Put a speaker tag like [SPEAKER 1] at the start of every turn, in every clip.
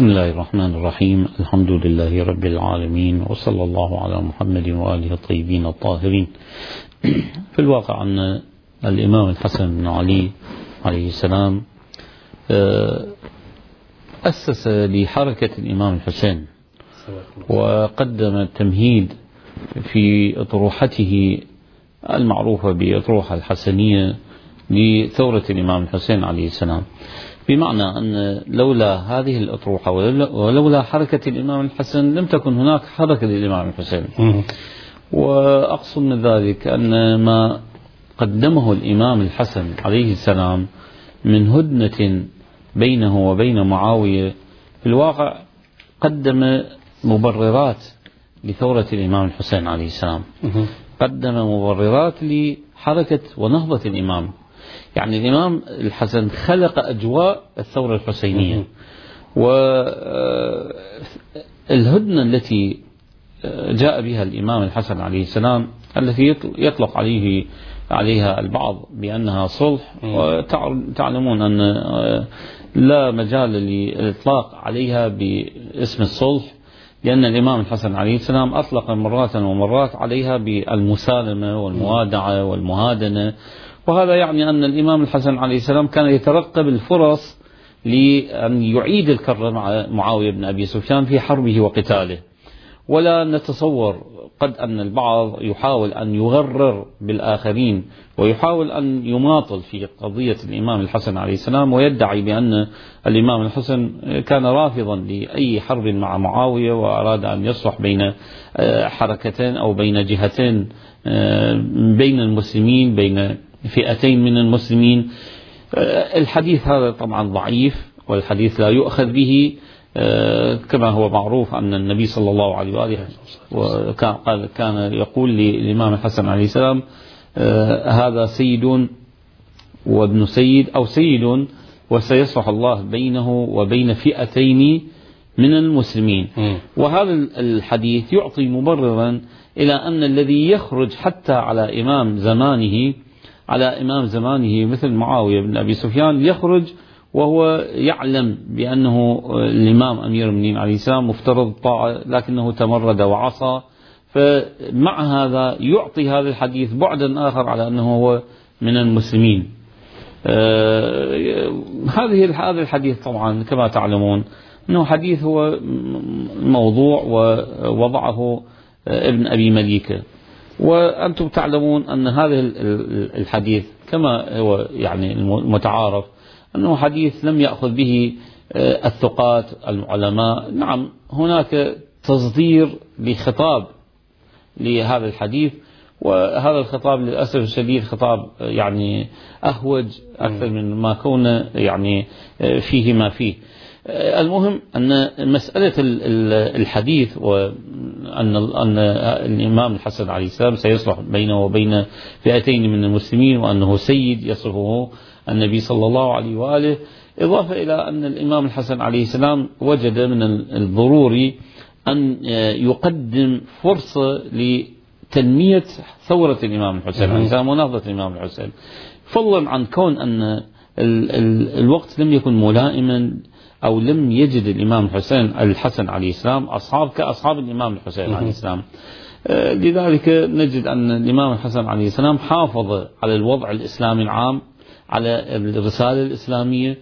[SPEAKER 1] بسم الله الرحمن الرحيم. الحمد لله رب العالمين، وصلى الله على محمد وآله الطيبين الطاهرين. في الواقع أن الإمام الحسن بن علي عليه السلام أسس لحركة الإمام الحسين، وقدم التمهيد في أطروحته المعروفة بأطروحة الحسنية لثورة الإمام الحسين عليه السلام، بمعنى أن لولا هذه الأطروحة ولولا حركة الإمام الحسن لم تكن هناك حركة للإمام الحسين. وأقصد من ذلك أن ما قدمه الإمام الحسن عليه السلام من هدنة بينه وبين معاوية في الواقع قدم مبررات لثورة الإمام الحسين عليه السلام، قدم مبررات لحركة ونهضة الإمام. يعني الإمام الحسن خلق أجواء الثورة الحسينية، والهدنة التي جاء بها الإمام الحسن عليه السلام التي يطلق عليها البعض بأنها صلح، وتعلمون أن لا مجال للإطلاق عليها باسم الصلح، لأن الإمام الحسن عليه السلام أطلق مرات ومرات عليها بالمسالمة والموادعة والمهادنة. وهذا يعني أن الإمام الحسن عليه السلام كان يترقب الفرص لأن يعيد الكرة مع معاوية بن أبي سفيان في حربه وقتاله. ولا نتصور قد أن البعض يحاول أن يغرر بالآخرين ويحاول أن يماطل في قضية الإمام الحسن عليه السلام، ويدعي بأن الإمام الحسن كان رافضا لأي حرب مع معاوية وأراد أن يصلح بين حركتين أو بين جهتين بين المسلمين، بين فئتين من المسلمين. الحديث هذا طبعا ضعيف، والحديث لا يؤخذ به، كما هو معروف أن النبي صلى الله عليه وآله كان يقول للإمام الحسن عليه السلام: هذا سيد وابن سيد، أو سيد وسيصلح الله بينه وبين فئتين من المسلمين. وهذا الحديث يعطي مبررا إلى أن الذي يخرج حتى على إمام زمانه مثل معاوية بن أبي سفيان يخرج وهو يعلم بأنه الإمام أمير المؤمنين عليه السلام مفترض الطاعة، لكنه تمرد وعصى، فمع هذا يعطي هذا الحديث بعدا آخر على أنه هو من المسلمين. هذا الحديث طبعا كما تعلمون أنه حديث هو موضوع ووضعه ابن أبي مليكة، وأنتم تعلمون أن هذا الحديث كما هو يعني المتعارف أنه حديث لم يأخذ به الثقات العلماء. نعم هناك تصدير بخطاب لهذا الحديث، وهذا الخطاب للأسف الشديد خطاب يعني أهوج أكثر من ما كون يعني فيه ما فيه. المهم أن مسألة الحديث وأن الإمام الحسن عليه السلام سيصلح بينه وبين فئتين من المسلمين، وأنه سيد يصفه النبي صلى الله عليه وآله، إضافة إلى أن الإمام الحسن عليه السلام وجد من الضروري أن يقدم فرصة لتنمية ثورة الإمام الحسين عليه السلام ونهضة الإمام الحسين، فضلا عن كون أن الوقت لم يكن ملائما أو لم يجد الإمام الحسن عليه السلام أصحاب كأصحاب الإمام الحسين عليه السلام. لذلك نجد أن الإمام الحسن عليه السلام حافظ على الوضع الإسلامي العام، على الرسالة الإسلامية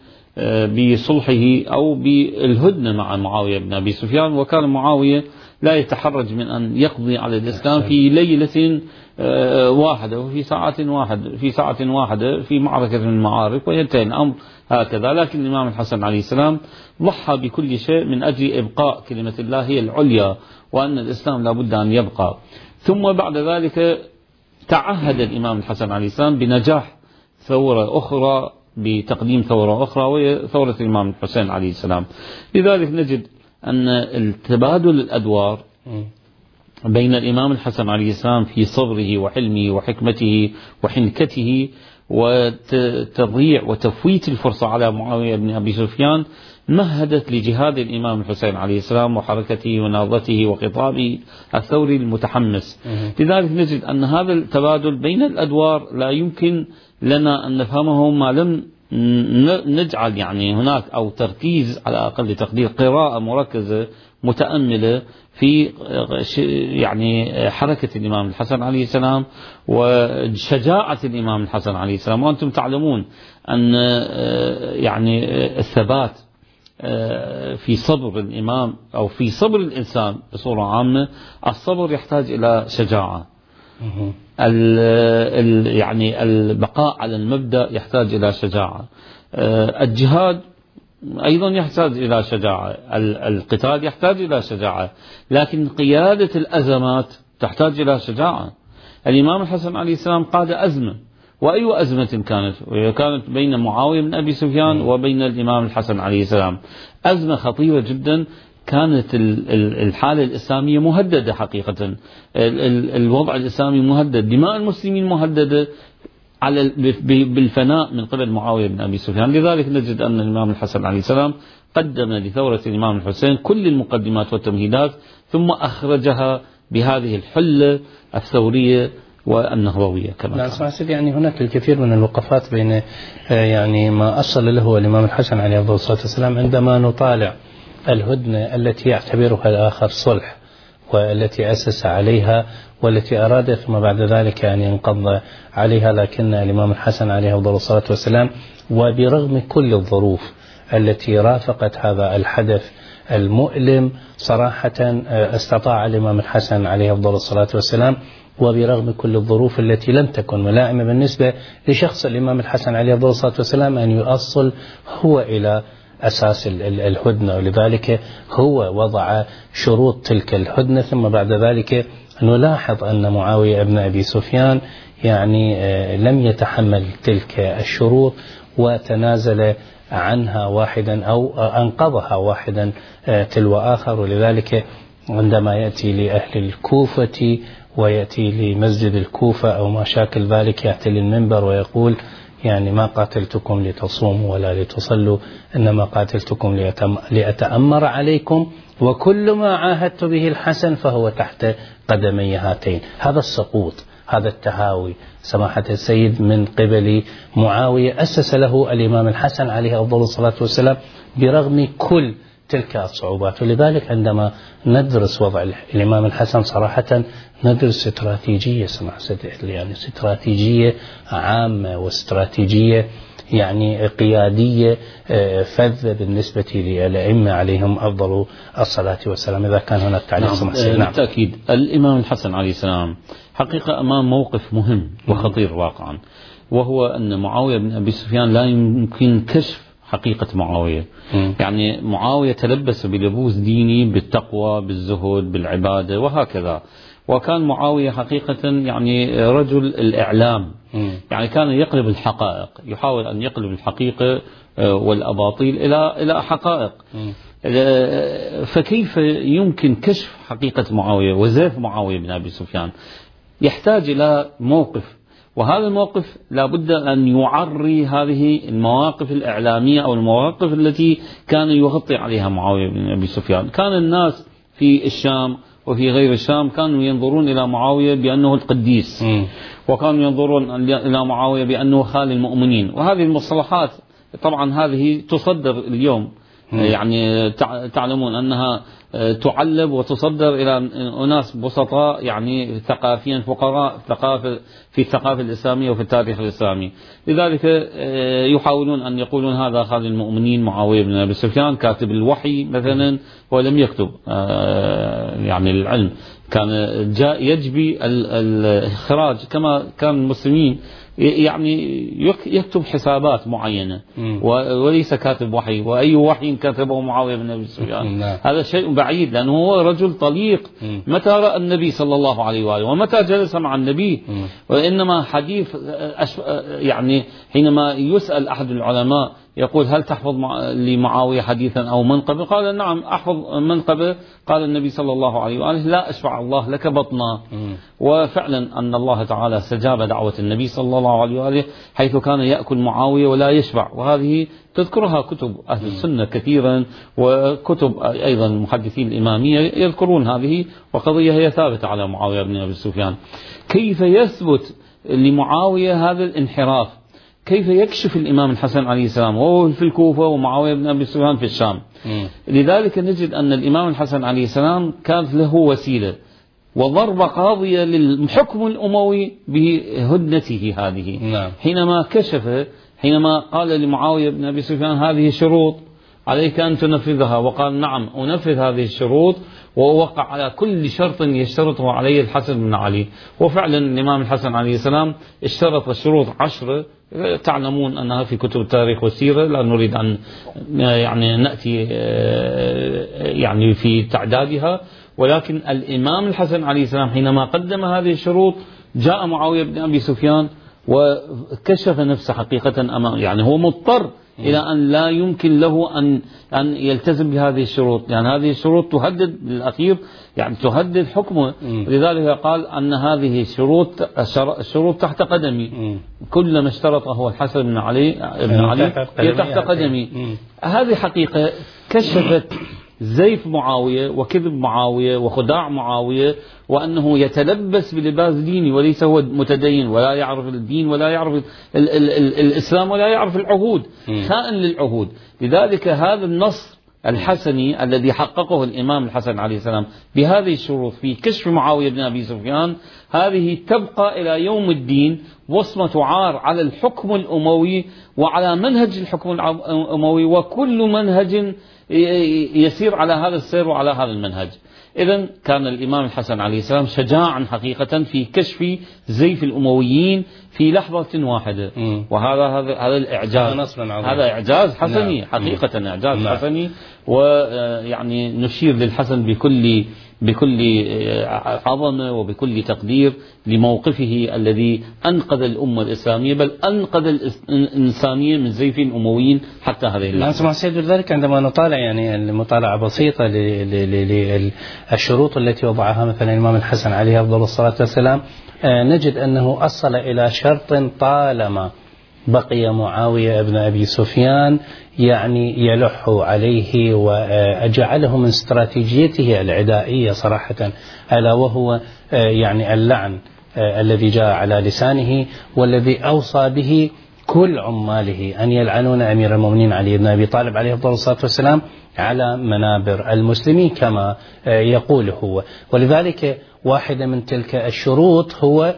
[SPEAKER 1] بصلحه أو بالهدنة مع معاوية بن أبي سفيان. وكان معاوية لا يتحرج من أن يقضي على الإسلام في ليلة واحدة وفي ساعة واحدة في معركة من المعارك وينتهي الأمر هكذا. لكن الإمام الحسن عليه السلام ضحى بكل شيء من أجل إبقاء كلمة الله هي العليا، وأن الإسلام لابد أن يبقى. ثم بعد ذلك تعهد الإمام الحسن عليه السلام بنجاح ثورة أخرى، بتقديم ثورة أخرى، وهي ثورة الإمام الحسين عليه السلام. لذلك نجد أن التبادل الأدوار بين الإمام الحسن عليه السلام في صبره وحلمه وحكمته وحنكته وتضييع وتفويت الفرصة على معاوية بن أبي سفيان مهدت لجهاد الإمام الحسين عليه السلام وحركته ونهضته وخطابه الثوري المتحمس. لذلك نجد أن هذا التبادل بين الأدوار لا يمكن لنا أن نفهمه ما لم نجعل يعني هناك أو تركيز على أقل تقدير قراءة مركزة متأملة في يعني حركة الإمام الحسن عليه السلام وشجاعة الإمام الحسن عليه السلام. وأنتم تعلمون أن يعني الثبات في صبر الإمام أو في صبر الإنسان بصورة عامة، الصبر يحتاج إلى شجاعة، يعني البقاء على المبدأ يحتاج إلى شجاعة، الجهاد أيضا يحتاج إلى شجاعة، القتال يحتاج إلى شجاعة، لكن قيادة الأزمات تحتاج إلى شجاعة. الإمام الحسن عليه السلام قاد أزمة، وأي أزمة كانت بين معاوية بن أبي سفيان وبين الإمام الحسن عليه السلام، أزمة خطيرة جدا. كانت الحالة الإسلامية مهددة حقيقة، الوضع الإسلامي مهدد، دماء المسلمين مهددة بالفناء من قبل معاوية بن أبي سفيان. لذلك نجد أن الإمام الحسن عليه السلام قدم لثورة الإمام الحسين كل المقدمات والتمهيدات، ثم أخرجها بهذه الحلة الثورية والنهضوية كما
[SPEAKER 2] نعم سيدي. يعني هناك الكثير من الوقفات بين يعني ما أصل له الإمام الحسن عليه الصلاة والسلام عندما نطالع الهدنة التي يعتبرها الآخر صلح، والتي أسس عليها والتي أراد ثم بعد ذلك أن ينقض عليها، لكن الإمام الحسن عليه الصلاة والسلام وبرغم كل الظروف التي رافقت هذا الحدث المؤلم صراحة استطاع الإمام الحسن عليه الصلاة والسلام، وبرغم كل الظروف التي لم تكن ملائمة بالنسبة لشخص الإمام الحسن عليه الصلاة والسلام، أن يؤصل هو إلى أساس الهدنة، ولذلك هو وضع شروط تلك الهدنة. ثم بعد ذلك نلاحظ أن معاوية بن أبي سفيان يعني لم يتحمل تلك الشروط وتنازل عنها واحدا أو أنقضها واحدا تلو آخر. ولذلك عندما يأتي لأهل الكوفة ويأتي لمسجد الكوفة أو ما شاكل ذلك، يأتي للمنبر ويقول يعني ما قاتلتكم لتصوموا ولا لتصلوا، إنما قاتلتكم لأتأمر عليكم، وكل ما عاهدت به الحسن فهو تحت قدمي هاتين. هذا السقوط، هذا التهاوي سماحة السيد من قبل معاوية أسس له الإمام الحسن عليه أفضل الصلاة والسلام برغم كل تلك الصعوبات. ولذلك عندما ندرس وضع الإمام الحسن صراحة ندرس استراتيجية يعني استراتيجية عامة واستراتيجية يعني قيادية فذة بالنسبة للأئمة عليهم أفضل الصلاة والسلام. إذا كان هناك تعليق
[SPEAKER 1] نعم بالتأكيد. الإمام الحسن عليه السلام حقيقة أمام موقف مهم وخطير واقعا، وهو أن معاوية بن أبي سفيان لا يمكن كشف حقيقة معاوية. يعني معاوية تلبس بلبوس ديني بالتقوى بالزهد بالعبادة وهكذا، وكان معاوية حقيقة يعني رجل الإعلام، يعني كان يقلب الحقائق، يحاول أن يقلب الحقيقة والأباطيل إلى حقائق. فكيف يمكن كشف حقيقة معاوية وزيف معاوية بن أبي سفيان؟ يحتاج إلى موقف، وهذا الموقف لابد أن يعري هذه المواقف الإعلامية أو المواقف التي كان يغطي عليها معاوية بن أبي سفيان. كان الناس في الشام وفي غير الشام كانوا ينظرون إلى معاوية بأنه القديس، وكانوا ينظرون إلى معاوية بأنه خال المؤمنين، وهذه المصطلحات طبعا هذه تصدر اليوم، يعني تعلمون أنها تعلب وتصدر إلى أناس بسطاء يعني ثقافيا فقراء في الثقافة الإسلامية وفي التاريخ الإسلامي. لذلك يحاولون أن يقولون هذا خالد المؤمنين معاوية بن أبي سفيان كاتب الوحي مثلا، ولم يكتب يعني العلم، كان يجبي الإخراج كما كان المسلمين يعني يكتب حسابات معينة وليس كاتب وحي، وأي وحي كتبه معاوية بن أبي سفيان هذا شيء بعيد، لأنه هو رجل طليق متى رأى النبي صلى الله عليه وآله ومتى جلس مع النبي. وإنما حديث يعني حينما يسأل أحد العلماء يقول هل تحفظ لمعاوية حديثا أو منقبة؟ قال نعم أحفظ منقبة. قال النبي صلى الله عليه وآله لا أشفع الله لك بطنا. وفعلا أن الله تعالى استجاب دعوة النبي صلى الله عليه وآله حيث كان يأكل معاوية ولا يشبع، وهذه تذكرها كتب أهل السنة كثيرا، وكتب أيضا المحدثين الإمامية يذكرون هذه، وقضية هي ثابتة على معاوية بن أبي سفيان. كيف يثبت لمعاوية هذا الانحراف؟ كيف يكشف الإمام الحسن عليه السلام وهو في الكوفة ومعاوية بن أبي سفيان في الشام. لذلك نجد أن الإمام الحسن عليه السلام كانت له وسيلة وضربة قاضية للحكم الأموي بهدنته هذه. حينما كشف، حينما قال لمعاوية بن أبي سفيان هذه شروط عليك أن تنفذها، وقال نعم أنفذ هذه الشروط، ووقع على كل شرط يشترطه عليه الحسن بن علي. وفعلا الإمام الحسن عليه السلام اشترط الشروط 10، تعلمون أنها في كتب التاريخ والسيرة، لا نريد أن يعني نأتي يعني في تعدادها، ولكن الإمام الحسن عليه السلام حينما قدم هذه الشروط جاء معاوية بن أبي سفيان وكشف نفسه حقيقة أمام، يعني هو مضطر إلى أن لا يمكن له أن يلتزم بهذه الشروط، يعني هذه الشروط تهدد بالأخير، يعني تهدد حكمه. لذلك قال أن هذه الشروط تحت قدمي، كل ما اشترطه الحسن بن علي هي تحت قدمي. هذه حقيقة كشفت زيف معاوية وكذب معاوية وخداع معاوية، وأنه يتلبس بلباس ديني وليس هو متدين، ولا يعرف الدين ولا يعرف الإسلام ولا يعرف العهود، خائن للعهود. لذلك هذا النصر الحسني الذي حققه الإمام الحسن عليه السلام بهذه الشروط في كشف معاوية بن أبي سفيان، هذه تبقى إلى يوم الدين وصمة عار على الحكم الأموي وعلى منهج الحكم الأموي، وكل منهج يسير على هذا السير وعلى هذا المنهج. إذن كان الإمام الحسن عليه السلام شجاعا حقيقة في كشف زيف الأمويين في لحظة واحدة، وهذا الإعجاز، هذا إعجاز حسني حقيقة، إعجاز حسني. ويعني نشير للحسن بكل عظمة وبكل تقدير لموقفه الذي أنقذ الأمة الإسلامية، بل أنقذ الإنسانية من زيف الأمويين حتى هذه اللحظة.
[SPEAKER 2] سمع سيد، ذلك عندما نطالع يعني المطالعة بسيطة للشروط التي وضعها مثلا الإمام الحسن عليه أفضل الصلاة والسلام، نجد أنه أصل إلى شرط طالما بقي معاوية بن أبي سفيان يعني يلح عليه وجعله من استراتيجيته العدائية صراحة، ألا وهو يعني اللعن الذي جاء على لسانه والذي أوصى به كل عماله أن يلعنون أمير المؤمنين علي بن أبي طالب عليه أفضل الصلاة والسلام على منابر المسلمين كما يقول هو. ولذلك واحدة من تلك الشروط هو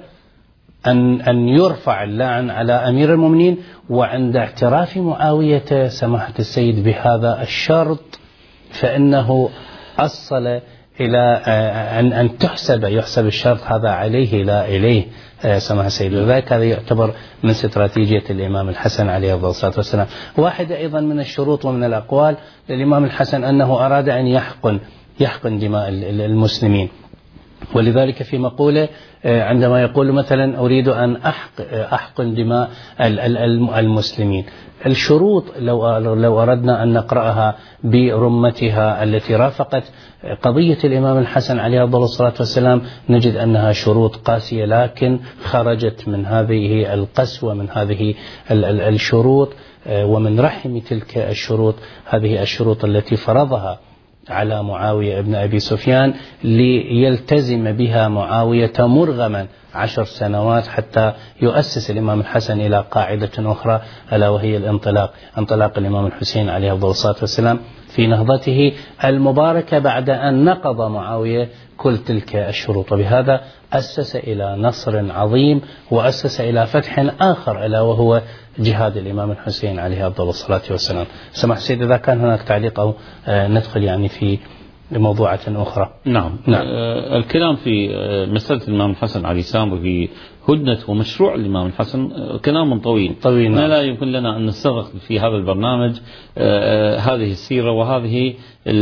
[SPEAKER 2] أن يرفع اللعن على أمير المؤمنين. وعند اعتراف معاوية سماحة السيد بهذا الشرط فإنه أصل إلى أن يحسب الشرط هذا عليه لا إليه سماحة السيد. لذلك هذا يعتبر من استراتيجية الإمام الحسن عليه الصلاة والسلام. واحدة أيضا من الشروط ومن الأقوال للإمام الحسن أنه أراد أن يحقن دماء المسلمين. ولذلك في مقولة عندما يقول مثلا أريد أن أحقن دماء المسلمين، الشروط لو أردنا أن نقرأها برمتها التي رافقت قضية الإمام الحسن عليه أفضل الصلاة والسلام نجد أنها شروط قاسية، لكن خرجت من هذه القسوة من هذه الشروط ومن رحم تلك الشروط هذه الشروط التي فرضها على معاوية بن أبي سفيان ليلتزم بها معاوية مرغما 10 سنوات حتى يؤسس الإمام الحسن إلى قاعدة أخرى، ألا وهي انطلاق الإمام الحسين عليه أفضل الصلاة والسلام في نهضته المباركة بعد أن نقض معاوية كل تلك الشروط. وبهذا أسس إلى نصر عظيم وأسس إلى فتح آخر ألا وهو جهاد الإمام الحسين عليه أفضل الصلاة والسلام. سمح سيد إذا كان هناك تعليق أو ندخل يعني في موضوعة أخرى.
[SPEAKER 1] نعم. الكلام في مسألة الإمام الحسن عليه السلام وفي هدنة ومشروع الإمام الحسن كلام طويل. ما لا يمكن لنا أن نستغرق في هذا البرنامج هذه السيرة وهذه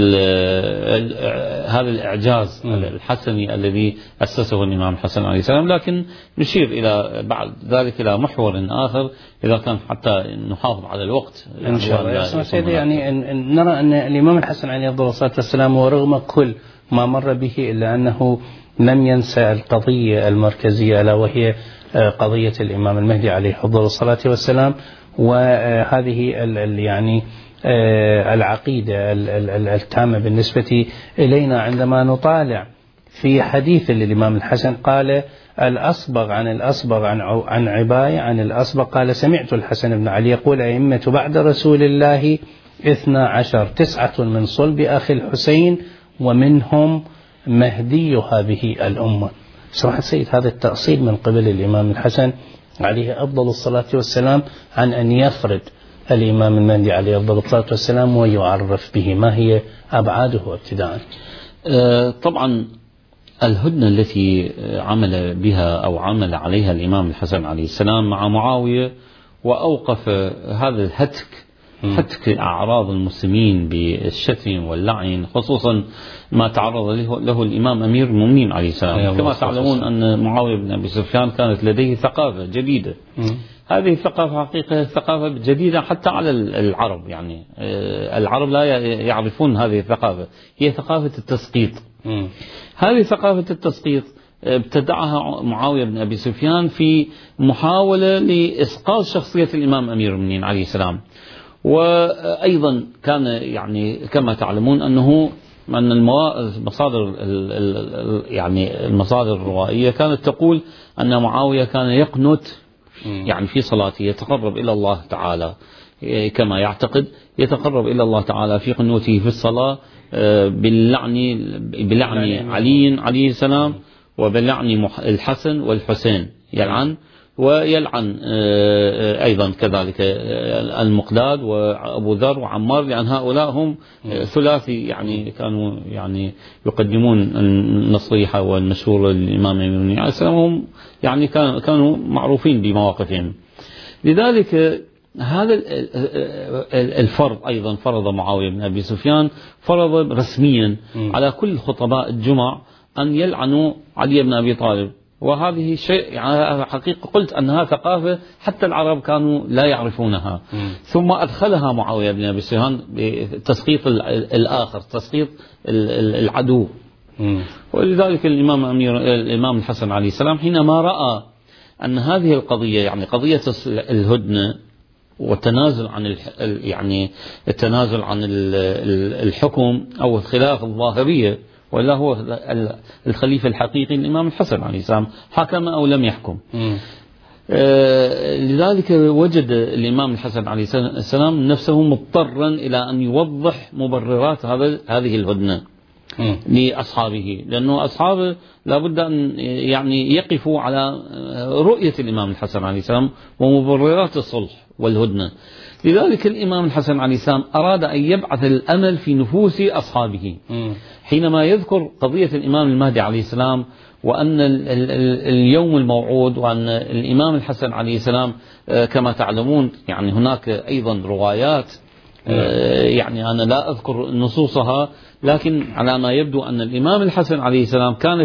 [SPEAKER 1] هذا الإعجاز الحسني الذي أسسه الإمام الحسن عليه السلام، لكن نشير إلى بعد ذلك إلى محور آخر إذا كان حتى نحافظ على الوقت
[SPEAKER 2] إن شاء الله. يعني نرى أن الإمام الحسن عليه أفضل الصلاة والسلام ورغم كل ما مر به إلا أنه لم ينسى القضية المركزية ألا وهي قضية الإمام المهدي عليه أفضل الصلاة والسلام، وهذه يعني العقيدة التامة بالنسبة إلينا عندما نطالع في حديث للإمام الحسن قال الأصبغ عن عباية عن الأصبغ قال سمعت الحسن بن علي يقول أئمة بعد رسول الله 12 9 من صلب أخي الحسين ومنهم مهدي هذه الأمة. سماحة السيد، هذا التأصيل من قبل الإمام الحسن عليه أفضل الصلاة والسلام عن أن يفرد الإمام المهدي عليه أفضل الصلاة والسلام ويعرف به، ما هي أبعاده ابتداء؟
[SPEAKER 1] طبعا الهدنة التي عمل بها أو عمل عليها الإمام الحسن عليه السلام مع معاوية وأوقف هذا هتك أعراض المسلمين بالشتم واللعن، خصوصا ما تعرض له الإمام أمير المؤمنين عليه السلام. كما تعلمون أن معاوية بن أبي سفيان كانت لديه ثقافة جديدة. هذه الثقافة حقيقة ثقافة جديدة حتى على العرب، يعني العرب لا يعرفون هذه الثقافة، هي ثقافة التسقيط. هذه ثقافة التسقيط ابتدعها معاوية بن أبي سفيان في محاولة لإسقاط شخصية الإمام أمير المؤمنين عليه السلام. وأيضا كان يعني كما تعلمون أن المصادر يعني المصادر الروائية كانت تقول أن معاوية كان يقنت يعني في صلاته، يتقرب إلى الله تعالى كما يعتقد، يتقرب إلى الله تعالى في قنوته في الصلاة بلعن عليه السلام وبلعن الحسن والحسين، يلعن ويلعن أيضا كذلك المقداد وأبو ذر وعمار، لأن هؤلاء هم ثلاثي يعني كانوا يعني يقدمون النصيحة والمشورة للإمام المؤمنين عليه السلام، هم يعني كانوا معروفين بمواقفهم. لذلك هذا الفرض أيضا فرض معاوية بن أبي سفيان، فرض رسميا على كل خطباء الجمع أن يلعنوا علي بن أبي طالب. وهذه شيء يعني حقيقة قلت أنها ثقافة حتى العرب كانوا لا يعرفونها. ثم أدخلها معاوية بن أبي سفيان بتسقيط الآخر، تسقيط العدو. ولذلك الإمام الحسن عليه السلام حينما رأى أن هذه القضية يعني قضية الهدنة والتنازل عن يعني التنازل عن الحكم أو الخلافة الظاهرية، ولا هو الخليفة الحقيقي الإمام الحسن عليه السلام، حكم أو لم يحكم. لذلك وجد الإمام الحسن عليه السلام نفسه مضطرا إلى أن يوضح مبررات هذه الهدنة لأصحابه، لأنه أصحابه لابد أن يعني يقفوا على رؤية الإمام الحسن عليه السلام ومبررات الصلح والهدنة. لذلك الإمام الحسن عليه السلام أراد أن يبعث الأمل في نفوس أصحابه حينما يذكر قضية الإمام المهدي عليه السلام، وأن اليوم الموعود، وأن الإمام الحسن عليه السلام كما تعلمون يعني هناك أيضا روايات يعني أنا لا أذكر نصوصها، لكن على ما يبدو أن الإمام الحسن عليه السلام كان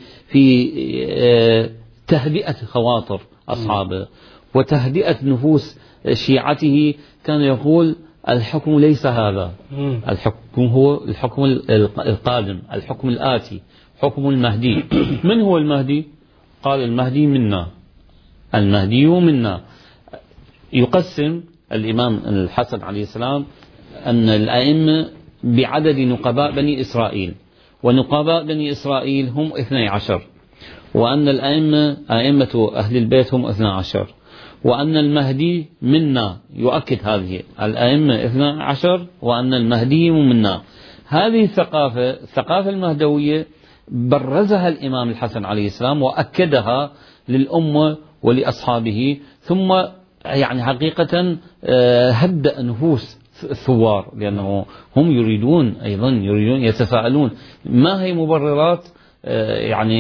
[SPEAKER 1] في تهدئة خواطر أصحابه وتهدئة نفوس شيعته. كان يقول الحكم ليس هذا، الحكم هو الحكم القادم، الحكم الآتي، حكم المهدي. من هو المهدي؟ قال المهدي منا، المهدي منا. يقسم الإمام الحسن عليه السلام أن الأئمة بعدد نقباء بني إسرائيل، ونقباء بني إسرائيل هم 12، وأن الأئمة أئمة أهل البيت هم 12، وأن المهدي منا، يؤكد هذه الأئمة 12 وأن المهدي منا. هذه الثقافة المهدوية برزها الإمام الحسن عليه السلام وأكدها للأمة ولأصحابه، ثم يعني حقيقة هدأ نفوس الثوار، لأنه هم يريدون يتساءلون ما هي مبررات يعني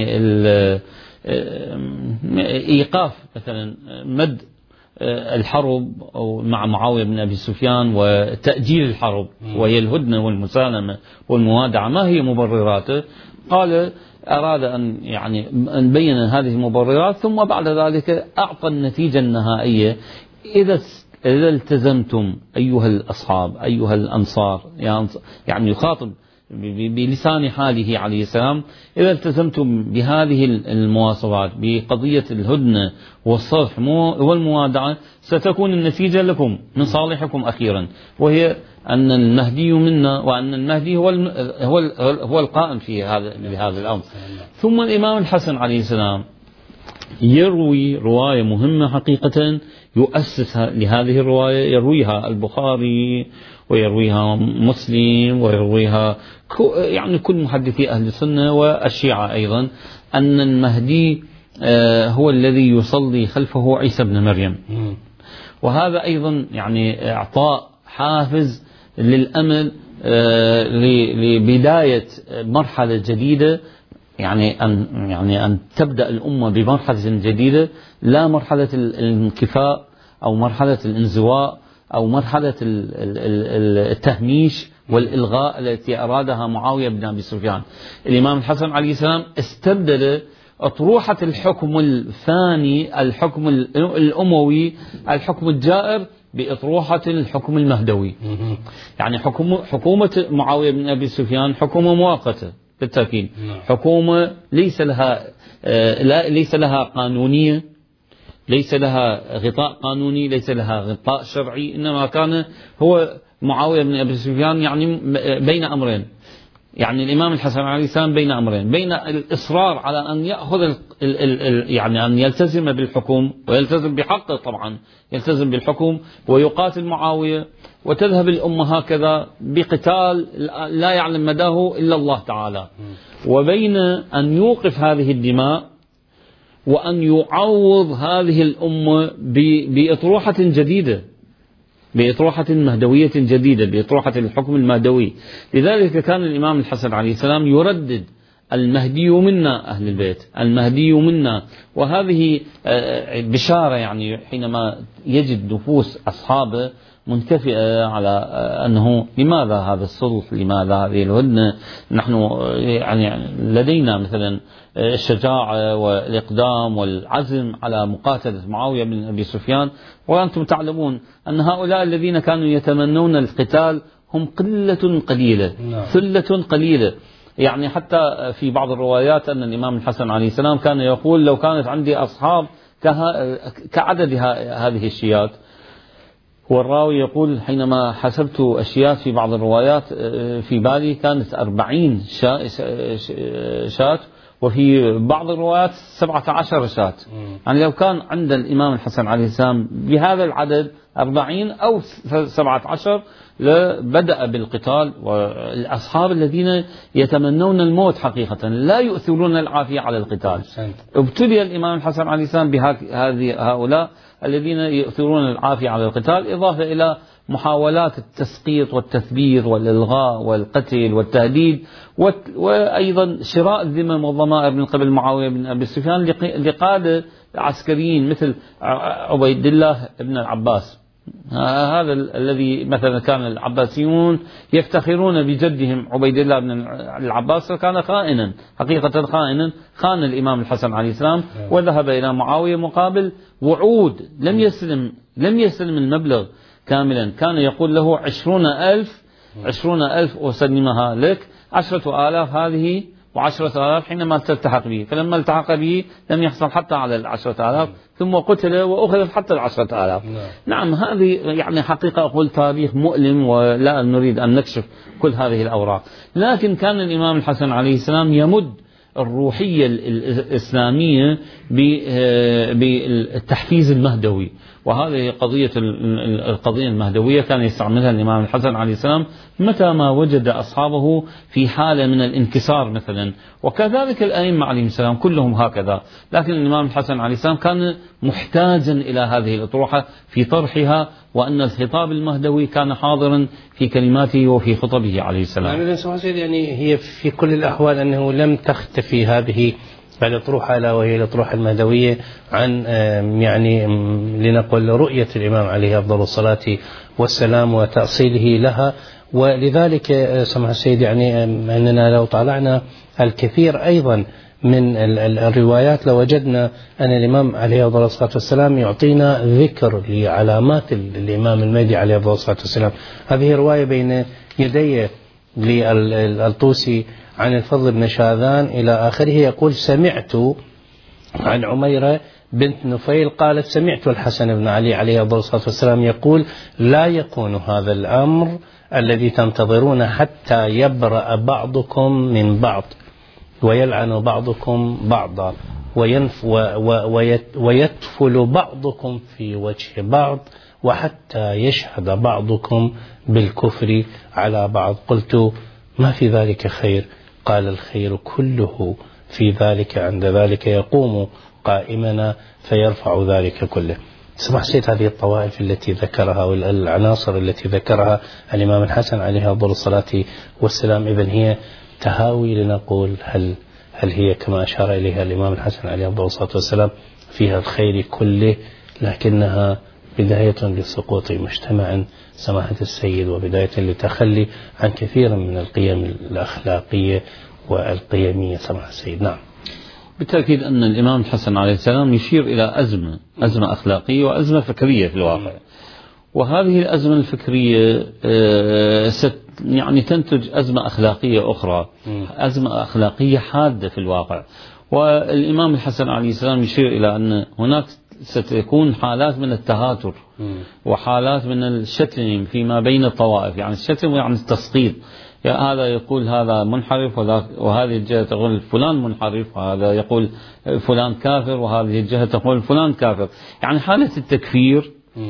[SPEAKER 1] إيقاف مثلا مد الحرب أو مع معاوية بن أبي سفيان وتأجيل الحرب وهي الهدنة والمسالمة والموادعة، ما هي مبرراته؟ قال أراد أن يعني أن بين هذه المبررات، ثم بعد ذلك أعطى النتيجة النهائية: إذا التزمتم أيها الأصحاب أيها الأنصار، يعني يخاطب بلسان حاله عليه السلام: إذا التزمتم بهذه المواصفات بقضية الهدنة والصلح والموادعة ستكون النتيجة لكم من صالحكم أخيرا، وهي أن المهدي منا، وأن المهدي هو القائم بهذا الأمر. ثم الإمام الحسن عليه السلام يروي رواية مهمة حقيقة، يؤسس لهذه الرواية، يرويها البخاري ويرويها مسلم ويرويها يعني كل محدثي أهل السنة والشيعة أيضا، أن المهدي هو الذي يصلي خلفه عيسى بن مريم. وهذا أيضا يعني إعطاء حافز للأمل لبداية مرحلة جديدة، يعني أن تبدأ الأمة بمرحلة جديدة، لا مرحلة الانكفاء أو مرحلة الانزواء أو مرحلة التهميش والإلغاء التي أرادها معاوية بن أبي سفيان. الإمام الحسن عليه السلام استبدل أطروحة الحكم الثاني، الحكم الأموي، الحكم الجائر، بأطروحة الحكم المهدوي. يعني حكومة معاوية بن أبي سفيان حكومة مؤقتة بالتأكيد، حكومة ليس لها قانونية، ليس لها غطاء قانوني، ليس لها غطاء شرعي، إنما كان هو معاوية بن أبي سفيان يعني بين أمرين. يعني الإمام الحسن عليه السلام بين أمرين: بين الإصرار على أن يأخذ يعني أن يلتزم بالحكم ويلتزم بحقه، طبعا يلتزم بالحكم ويقاتل معاوية، وتذهب الأمة هكذا بقتال لا يعلم مداه إلا الله تعالى، وبين أن يوقف هذه الدماء وأن يعوض هذه الأمة بأطروحة جديدة، بأطروحة مهدوية جديدة، بأطروحة الحكم المهدوي. لذلك كان الإمام الحسن عليه السلام يردد: المهدي منا أهل البيت، المهدي منا. وهذه بشارة، يعني حينما يجد نفوس أصحابه منكفئة على أنه لماذا هذا الصلح، لماذا هذه الهدنة، نحن يعني لدينا مثلا الشجاعة والإقدام والعزم على مقاتلة معاوية بن أبي سفيان، وأنتم تعلمون أن هؤلاء الذين كانوا يتمنون القتال هم قلة قليلة، ثلة قليلة. يعني حتى في بعض الروايات أن الإمام الحسن عليه السلام كان يقول: لو كانت عندي أصحاب كعدد هذه الشيات. والراوي يقول: حينما حسبت أشياء في بعض الروايات في بالي كانت 40 شاة، وفي بعض الروايات 17 شاة. يعني لو كان عند الإمام الحسن عليه السلام بهذا العدد 40 أو 17 لبدأ بالقتال. والأصحاب الذين يتمنون الموت حقيقة لا يؤثرون العافية على القتال. ابتلي الإمام الحسن عليه السلام هؤلاء الذين يؤثرون العافية على القتال، إضافة إلى محاولات التسقيط والتثبيت والإلغاء والقتل والتهديد، وأيضا شراء الذمم والضمائر من قبل معاوية بن أبي سفيان لقادة عسكريين مثل عبيد الله بن العباس. هذا الذي مثلا كان العباسيون يفتخرون بجدهم عبيد الله بن العباس، فكان خائنا حقيقة، خائنا، خان الإمام الحسن عليه السلام وذهب إلى معاوية مقابل وعود. لم يسلم المبلغ كاملا، كان يقول له 20,000 أسلمها لك، 10,000 هذه و10,000 حينما تلتحق به. فلما التحق به لم يحصل حتى على 10,000، ثم قتل وأخذ حتى 10,000. نعم، هذه يعني حقيقة أقول تاريخ مؤلم، ولا نريد أن نكشف كل هذه الأوراق. لكن كان الإمام الحسن عليه السلام يمد الروحية الإسلامية بالتحفيز المهدوي، وهذه القضية المهدوية كان يستعملها الإمام الحسن عليه السلام متى ما وجد أصحابه في حالة من الانكسار مثلا، وكذلك الأئمة عليهم السلام كلهم هكذا. لكن الإمام الحسن عليه السلام كان محتاجا إلى هذه الأطروحة في طرحها، وأن الخطاب المهدوي كان حاضرا في كلماته وفي خطبه عليه السلام.
[SPEAKER 2] يعني هي في كل الأحوال أنه لم تختفي هذه الأطروحة، ألا وهي الأطروحة المهدوية، عن يعني لنقل رؤية الإمام عليه أفضل الصلاة والسلام وتأصيله لها. ولذلك سمح السيد يعني أننا لو طالعنا الكثير أيضا من الروايات لوجدنا أن الإمام عليه أفضل الصلاة والسلام يعطينا ذكر لعلامات الإمام المهدي عليه أفضل الصلاة والسلام. هذه رواية بين يدي للطوسي عن الفضل بن شاذان إلى آخره، يقول سمعت عن عميرة بنت نفيل قالت سمعت الحسن بن علي عليه الصلاة والسلام يقول لا يكون هذا الأمر الذي تنتظرون حتى يبرأ بعضكم من بعض ويلعن بعضكم بعضا ويتفل بعضكم في وجه بعض وحتى يشهد بعضكم بالكفر على بعض. قلت ما في ذلك خير؟ قال الخير كله في ذلك، عند ذلك يقوم قائمنا فيرفع ذلك كله. سمع سيد هذه الطوائف التي ذكرها والعناصر التي ذكرها الإمام الحسن عليه أفضل الصلاة والسلام، إذن هي تهاوي لنقول هل هي كما أشار إليها الإمام الحسن عليه أفضل الصلاة والسلام فيها الخير كله، لكنها بداية لسقوط مجتمع سماحة السيد، وبداية لتخلي عن كثير من القيم الأخلاقية والقيمية سماحة السيد. نعم،
[SPEAKER 1] بالتأكيد أن الإمام الحسن عليه السلام يشير إلى أزمة أخلاقية وأزمة فكرية في الواقع، وهذه الأزمة الفكرية يعني تنتج أزمة أخلاقية أخرى، أزمة أخلاقية حادة في الواقع. والإمام الحسن عليه السلام يشير إلى أن هناك ستكون حالات من التهاتر وحالات من الشتم فيما بين الطوائف، يعني الشتم يعني التسقيط، يعني هذا يقول هذا منحرف وهذه الجهة تقول فلان منحرف، وهذا يقول فلان كافر وهذه الجهة تقول فلان كافر، يعني حالة التكفير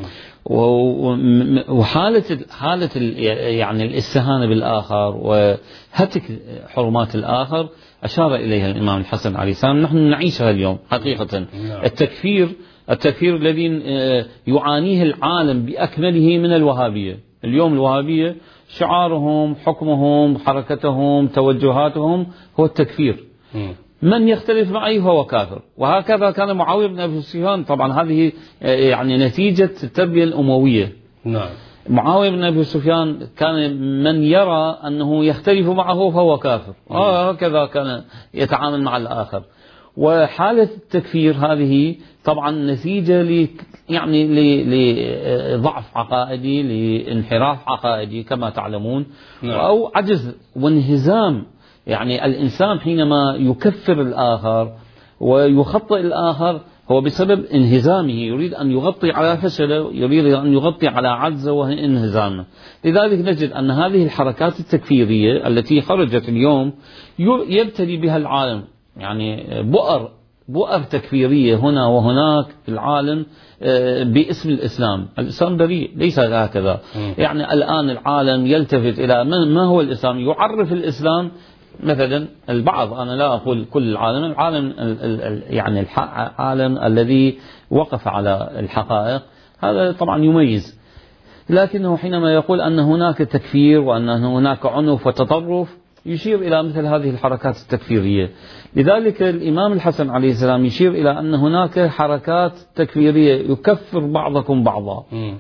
[SPEAKER 1] وحالة يعني الاستهانة بالآخر وهتك حرمات الآخر أشار إليها الإمام الحسن عليه السلام. نحن نعيشها اليوم حقيقة. التكفير الذي يعانيه العالم بأكمله من الوهابية. اليوم الوهابية شعارهم، حكمهم، حركتهم، توجهاتهم هو التكفير. من يختلف معي هو كافر، وهكذا كان معاوية بن أبي سفيان. طبعا هذه يعني نتيجة التربية الأموية.
[SPEAKER 2] نعم.
[SPEAKER 1] معاوية بن أبي سفيان كان من يرى أنه يختلف معه فهو كافر، هكذا كان يتعامل مع الآخر. وحالة التكفير هذه طبعا نتيجة يعني لضعف عقائدي، لانحراف عقائدي كما تعلمون، أو عجز وانهزام. يعني الإنسان حينما يكفر الآخر ويخطئ الآخر هو بسبب انهزامه، يريد أن يغطي على فشله، يريد أن يغطي على عجزه وانهزامه. لذلك نجد أن هذه الحركات التكفيرية التي خرجت اليوم يبتلي بها العالم، يعني بؤر تكفيرية هنا وهناك في العالم باسم الإسلام. الإسلام بريء، ليس هكذا. يعني الآن العالم يلتفت إلى ما هو الإسلام، يعرف الإسلام مثلا البعض، أنا لا أقول كل العالم يعني العالم الذي وقف على الحقائق هذا طبعا يميز، لكنه حينما يقول أن هناك تكفير وأن هناك عنف وتطرف يشير إلى مثل هذه الحركات التكفيرية. لذلك الإمام الحسن عليه السلام يشير إلى أن هناك حركات تكفيرية يكفر بعضكم بعضا،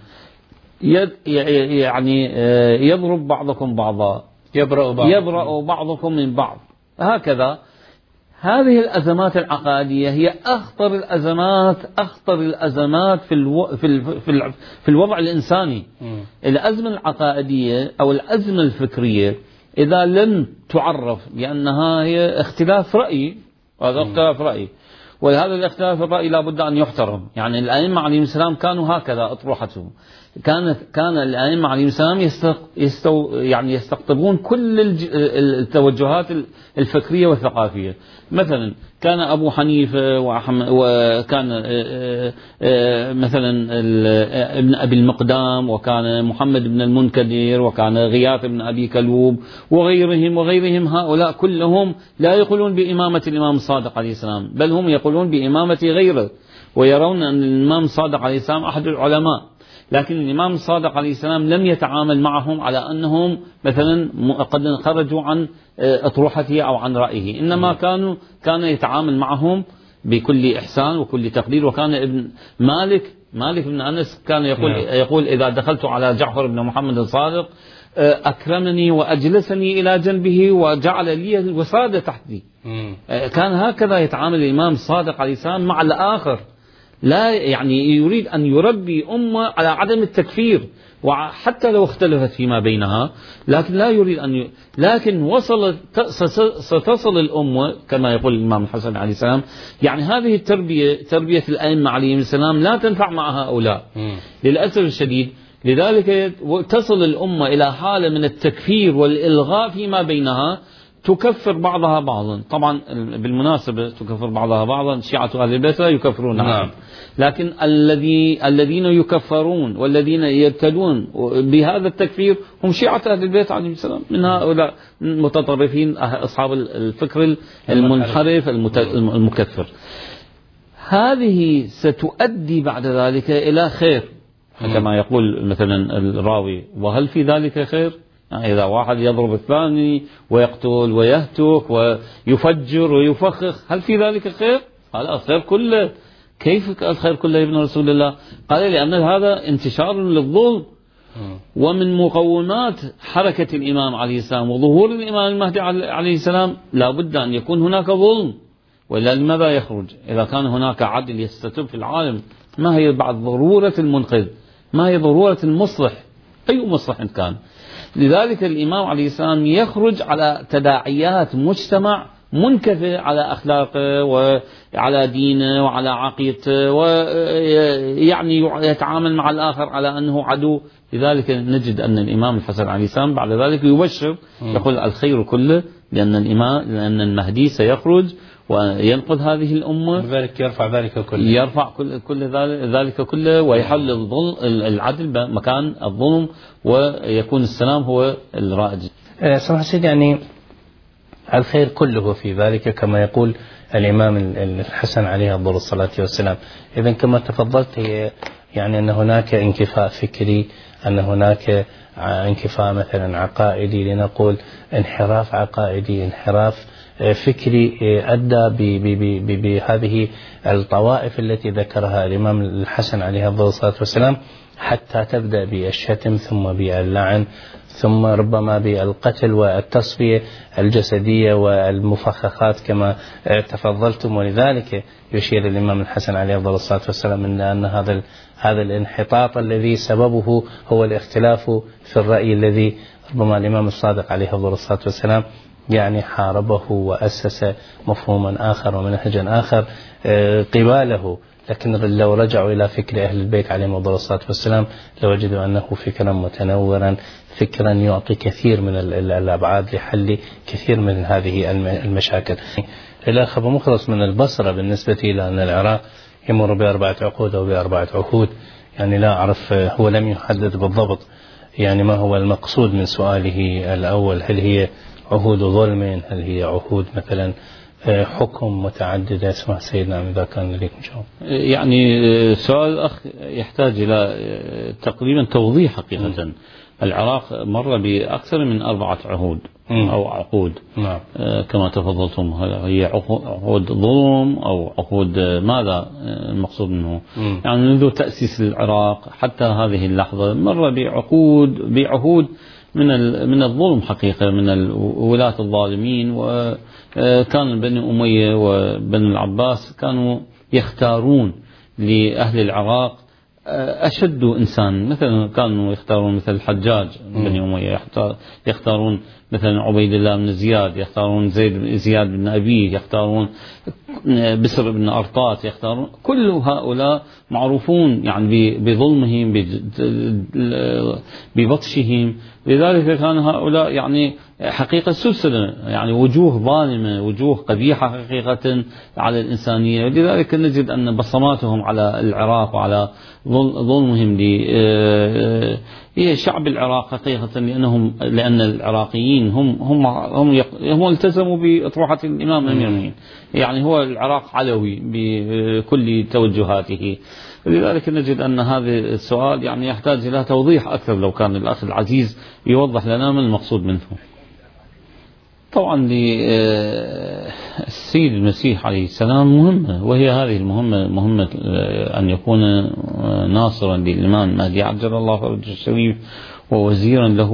[SPEAKER 1] يعني يضرب بعضكم بعضا، يبرأ بعضكم من بعض، هكذا. هذه الأزمات العقائدية هي أخطر الأزمات في الوضع الإنساني. الأزمة العقائدية أو الأزمة الفكرية إذا لم تعرف بأنها هي اختلاف رأي، هذا اختلاف رأي، ولهذا الاختلاف الرأي لا بد أن يحترم. يعني الأئمة عليهم السلام كانوا هكذا أطروحتهم، كان الأئمة عليهم السلام يعني يستقطبون كل التوجهات الفكرية والثقافية. مثلا كان أبو حنيفة وكان مثلا ابن أبي المقدام، وكان محمد بن المنكدر، وكان غياث بن أبي كلوب وغيرهم. هؤلاء كلهم لا يقولون بإمامة الإمام الصادق عليه السلام، بل هم يقولون بإمامة غيره، ويرون أن الإمام الصادق عليه السلام أحد العلماء. لكن الإمام الصادق عليه السلام لم يتعامل معهم على أنهم مثلا قد خرجوا عن أطروحته أو عن رأيه، إنما كان يتعامل معهم بكل إحسان وكل تقدير. وكان ابن مالك بن أنس كان يقول إذا دخلت على جعفر بن محمد الصادق أكرمني وأجلسني إلى جنبه وجعل لي الوسادة تحتي. كان هكذا يتعامل الإمام الصادق عليه السلام مع الآخر، لا يعني يريد أن يربي أمة على عدم التكفير، وحتى لو اختلفت فيما بينها، لكن لا يريد لكن ستصل الأمة كما يقول الإمام الحسن عليه السلام. يعني هذه التربية، تربية الأئمة عليهم السلام، لا تنفع مع هؤلاء للأسف الشديد. لذلك تصل الأمة إلى حالة من التكفير والإلغاء فيما بينها، تكفر بعضها بعضا. طبعا بالمناسبة تكفر بعضها بعضا، شيعة أهل البيت لا يكفرون
[SPEAKER 2] نعم.
[SPEAKER 1] لكن الذين يكفرون والذين يبتدون بهذا التكفير هم شيعة أهل البيت عليهم السلام، من هؤلاء المتطرفين أصحاب الفكر المنحرف المكفر. هذه ستؤدي بعد ذلك إلى خير كما يقول مثلا الراوي، وهل في ذلك خير؟ يعني إذا واحد يضرب الثاني ويقتل ويهتك ويفجر ويفخخ، هل في ذلك خير؟ قال الخير كله. كيف الخير كله يا ابن رسول الله؟ قال لأن هذا انتشار للظلم، ومن مقومات حركة الإمام عليه السلام وظهور الإمام المهدي عليه السلام لا بد أن يكون هناك ظلم، وإلا لماذا يخرج؟ إذا كان هناك عدل يستتب في العالم، ما هي بعد ضرورة المنقذ؟ ما هي ضرورة المصلح؟ أي مصلح كان؟ لذلك الإمام عليه السلام يخرج على تداعيات مجتمع منكفئ على أخلاقه وعلى دينه وعلى عقيدته، ويعني يتعامل مع الآخر على أنه عدو. لذلك نجد أن الإمام الحسن عليه السلام بعد ذلك يبشر، يقول الخير كله، لأن المهدي سيخرج وينقذ هذه الأمة،
[SPEAKER 2] لذلك يرفع ذلك كله،
[SPEAKER 1] يرفع كل ذلك كله، ويحل العدل مكان الظلم، ويكون السلام هو الرائج.
[SPEAKER 2] سمح سيدي، يعني الخير كله في ذلك كما يقول الإمام الحسن عليه أفضل الصلاة والسلام. إذن كما تفضلت، يعني أن هناك انكفاء فكري، أن هناك انكفاء مثلا عقائدي، لنقول انحراف عقائدي، انحراف فكري أدى بهذه الطوائف التي ذكرها الإمام الحسن عليه أفضل الصلاة والسلام، حتى تبدأ بالشتم ثم باللعن ثم ربما بالقتل والتصفية الجسدية والمفخخات كما تفضلتم. ولذلك يشير الإمام الحسن عليه أفضل الصلاة والسلام أن هذا الانحطاط الذي سببه هو الاختلاف في الرأي، الذي ربما الإمام الصادق عليه أفضل الصلاة والسلام يعني حاربه وأسس مفهوما آخر ومنهجا آخر قباله. لكن لو رجعوا إلى فكر أهل البيت عليهم أفضل الصلاة والسلام لوجدوا أنه فكرا متنورا، فكرا يعطي كثير من الأبعاد لحل كثير من هذه المشاكل. الأخ أبو مخلص من البصرة، بالنسبة إلى أن العراق يمر ب4 عقود أو ب4 عهود، يعني لا أعرف، هو لم يحدد بالضبط يعني ما هو المقصود من سؤاله الأول، هل هي عهود ظلم، هل هي عهود مثلا حكم متعددة؟ اسمع سيدنا إذا كان لديك جواب.
[SPEAKER 1] يعني سؤال الأخ يحتاج إلى تقريبا توضيح حقيقة. العراق مر بأكثر من 4 عهود أو عقود.
[SPEAKER 2] نعم.
[SPEAKER 1] كما تفضلتم، هي عقود ظلم أو عقود ماذا المقصود منه؟ يعني منذ تأسيس العراق حتى هذه اللحظة مر بعهود من الظلم حقيقة، من ولاة الظالمين. وكان بني أمية وبني العباس كانوا يختارون لأهل العراق أشد إنسان، مثلا كانوا يختارون مثل الحجاج بني أمية، يختارون مثلا عبيد الله بن زياد، يختارون زياد بن أبيه، يختارون بسر بن أرطاط، يختارون كل هؤلاء معروفون يعني بظلمهم ببطشهم. لذلك كان هؤلاء يعني حقيقة سلسلة، يعني وجوه ظالمة، وجوه قبيحة حقيقة على الإنسانية. لذلك نجد أن بصماتهم على العراق وعلى ظلمهم لشعب العراق حقيقة، لأن العراقيين هم التزموا بأطروحة الإمام أمير المؤمنين، يعني هو العراق علوي بكل توجهاته. لذلك نجد أن هذا السؤال يعني يحتاج إلى توضيح أكثر، لو كان الأخ العزيز يوضح لنا ما المقصود منه. طبعا للسيد المسيح عليه السلام مهمة، وهي هذه المهمة، مهمة أن يكون ناصرا للإمام المهدي عجل الله فرجه الشريف ووزيرا له،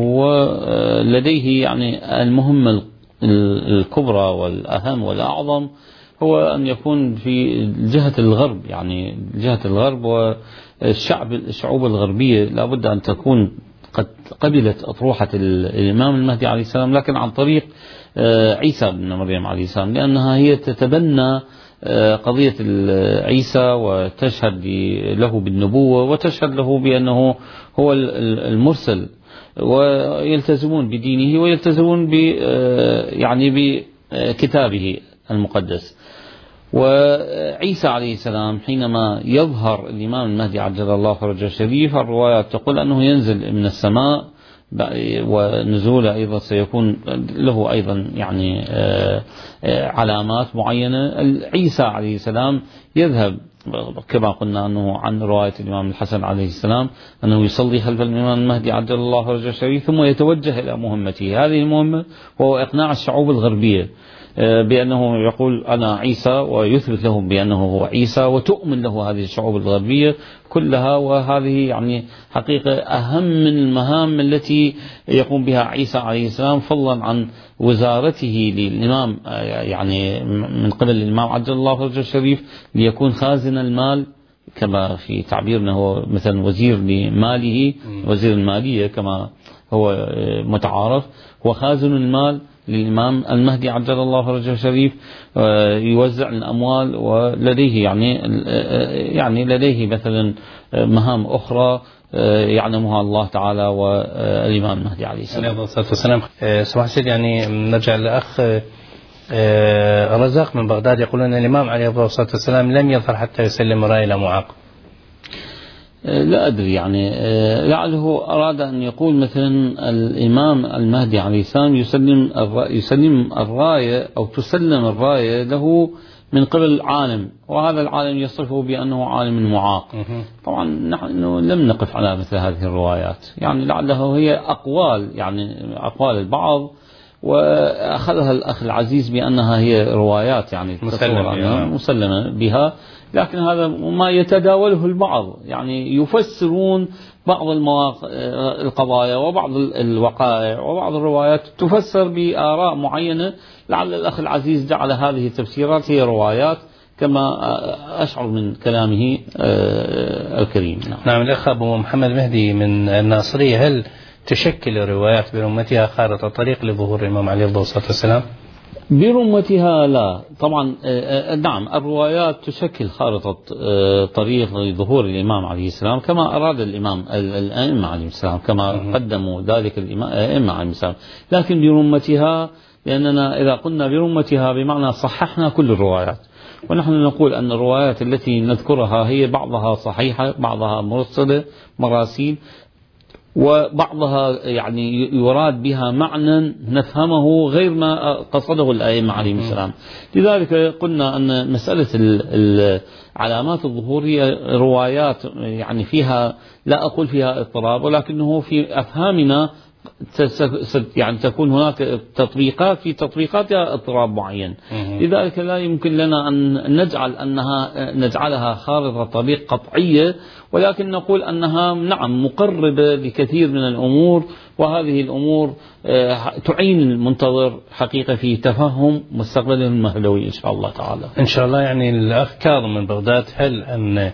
[SPEAKER 1] ولديه يعني المهمة الكبرى والأهم والأعظم، هو أن يكون في جهة الغرب، يعني جهة الغرب الشعوب الغربية لابد أن تكون قد قبلت أطروحة الإمام المهدي عليه السلام، لكن عن طريق عيسى بن مريم عليه السلام، لأنها هي تتبنى قضية عيسى وتشهد له بالنبوة وتشهد له بأنه هو المرسل، ويلتزمون بدينه ويلتزمون يعني بكتابه المقدس. وعيسى عليه السلام حينما يظهر الإمام المهدي عجل الله فرجه الشريف، الروايات تقول أنه ينزل من السماء، ونزوله أيضا سيكون له أيضا يعني علامات معينة. عيسى عليه السلام يذهب كما قلنا أنه عن رواية الإمام الحسن عليه السلام أنه يصلي خلف الإمام المهدي عجل الله فرجه الشريف، ثم يتوجه إلى مهمته. هذه المهمة وهو إقناع الشعوب الغربية بأنه يقول أنا عيسى، ويثبت لهم بأنه هو عيسى، وتؤمن له هذه الشعوب الغربية كلها. وهذه يعني حقيقة أهم من المهام التي يقوم بها عيسى عليه السلام، فضلا عن وزارته للإمام يعني من قبل الإمام عجل الله فرجه الشريف، ليكون خازن المال كما في تعبيرنا، هو مثلا وزير لماله، وزير المالية كما هو متعارف، هو خازن المال للإمام المهدي عجل الله فرجه الشريف، يوزع الأموال، ولديه يعني لديه مثلا مهام أخرى يعلمها الله تعالى والإمام المهدي عليه السلام.
[SPEAKER 2] سمح سيدي، يعني نرجع للأخ رزاق من بغداد، يقولون الإمام عليه الصلاة والسلام لم يظهر حتى يسلم الراية إلى معاق.
[SPEAKER 1] لا أدري، يعني لعله أراد أن يقول مثلا الإمام المهدي عليه السلام يسلم الراية أو تسلم الراية له من قبل عالم، وهذا العالم يصفه بأنه عالم معاق. طبعا نحن لم نقف على مثل هذه الروايات، يعني لعله هي أقوال، يعني أقوال البعض، وأخذها الأخ العزيز بأنها هي روايات يعني مسلمة بها، لكن هذا ما يتداوله البعض، يعني يفسرون بعض القضايا وبعض الوقائع وبعض الروايات تفسر بآراء معينة، لعل الأخ العزيز جعل هذه التفسيرات هي روايات كما أشعر من كلامه الكريم.
[SPEAKER 2] نعم. الأخ أبو محمد مهدي من الناصرية، هل تشكل الروايات برمتها خارطة طريق لظهور الإمام عليه الصلاة والسلام؟
[SPEAKER 1] برمتها لا، طبعا نعم، الروايات تشكل خارطة طريق لظهور الإمام عليه السلام كما أراد الأئمة عليه السلام، كما قدموا ذلك الأئمة عليه السلام، لكن برمتها، لأننا إذا قلنا برمتها بمعنى صححنا كل الروايات، ونحن نقول أن الروايات التي نذكرها هي بعضها صحيحة، بعضها مرسلة مراسيل، وبعضها يعني يراد بها معنى نفهمه غير ما قصده الأئمة عليهم السلام. لذلك قلنا أن مسألة علامات الظهور هي روايات يعني فيها، لا أقول فيها اضطراب، ولكنه في أفهامنا يعني تكون هناك تطبيقات، في تطبيقاتها اضطراب معين. لذلك لا يمكن لنا أن نجعلها خارطة طريق قطعية، ولكن نقول أنها نعم مقربة لكثير من الأمور، وهذه الأمور تعين المنتظر حقيقة في تفهم مستقبله المهدوي إن شاء الله تعالى.
[SPEAKER 2] إن شاء الله. يعني الأخ كاظم من بغداد، هل أن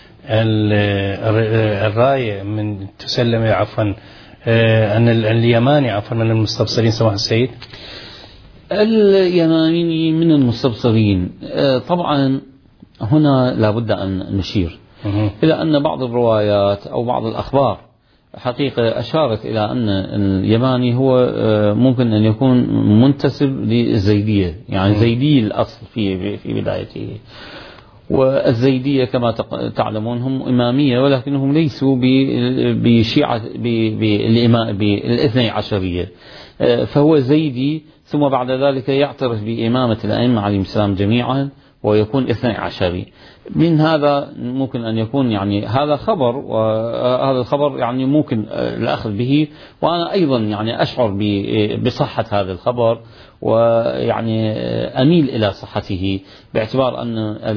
[SPEAKER 2] الراية من تسلم أن اليماني من المستبصرين سماح السيد؟
[SPEAKER 1] اليماني من المستبصرين، طبعا هنا لابد أن نشير إلى أن بعض الروايات أو بعض الأخبار حقيقة أشارت إلى أن اليماني هو ممكن أن يكون منتسب للزيدية، يعني زيدي الأصل في بدايته، والزيدية كما تعلمون هم إمامية، ولكنهم ليسوا بشيعة بالاثني عشرية، فهو زيدي، ثم بعد ذلك يعترف بإمامة الأئمة عليهم السلام جميعا ويكون اثني عشري. من هذا ممكن أن يكون يعني هذا خبر، وهذا الخبر يعني ممكن الأخذ به، وأنا أيضا يعني أشعر بصحة هذا الخبر، ويعني أميل إلى صحته، باعتبار أن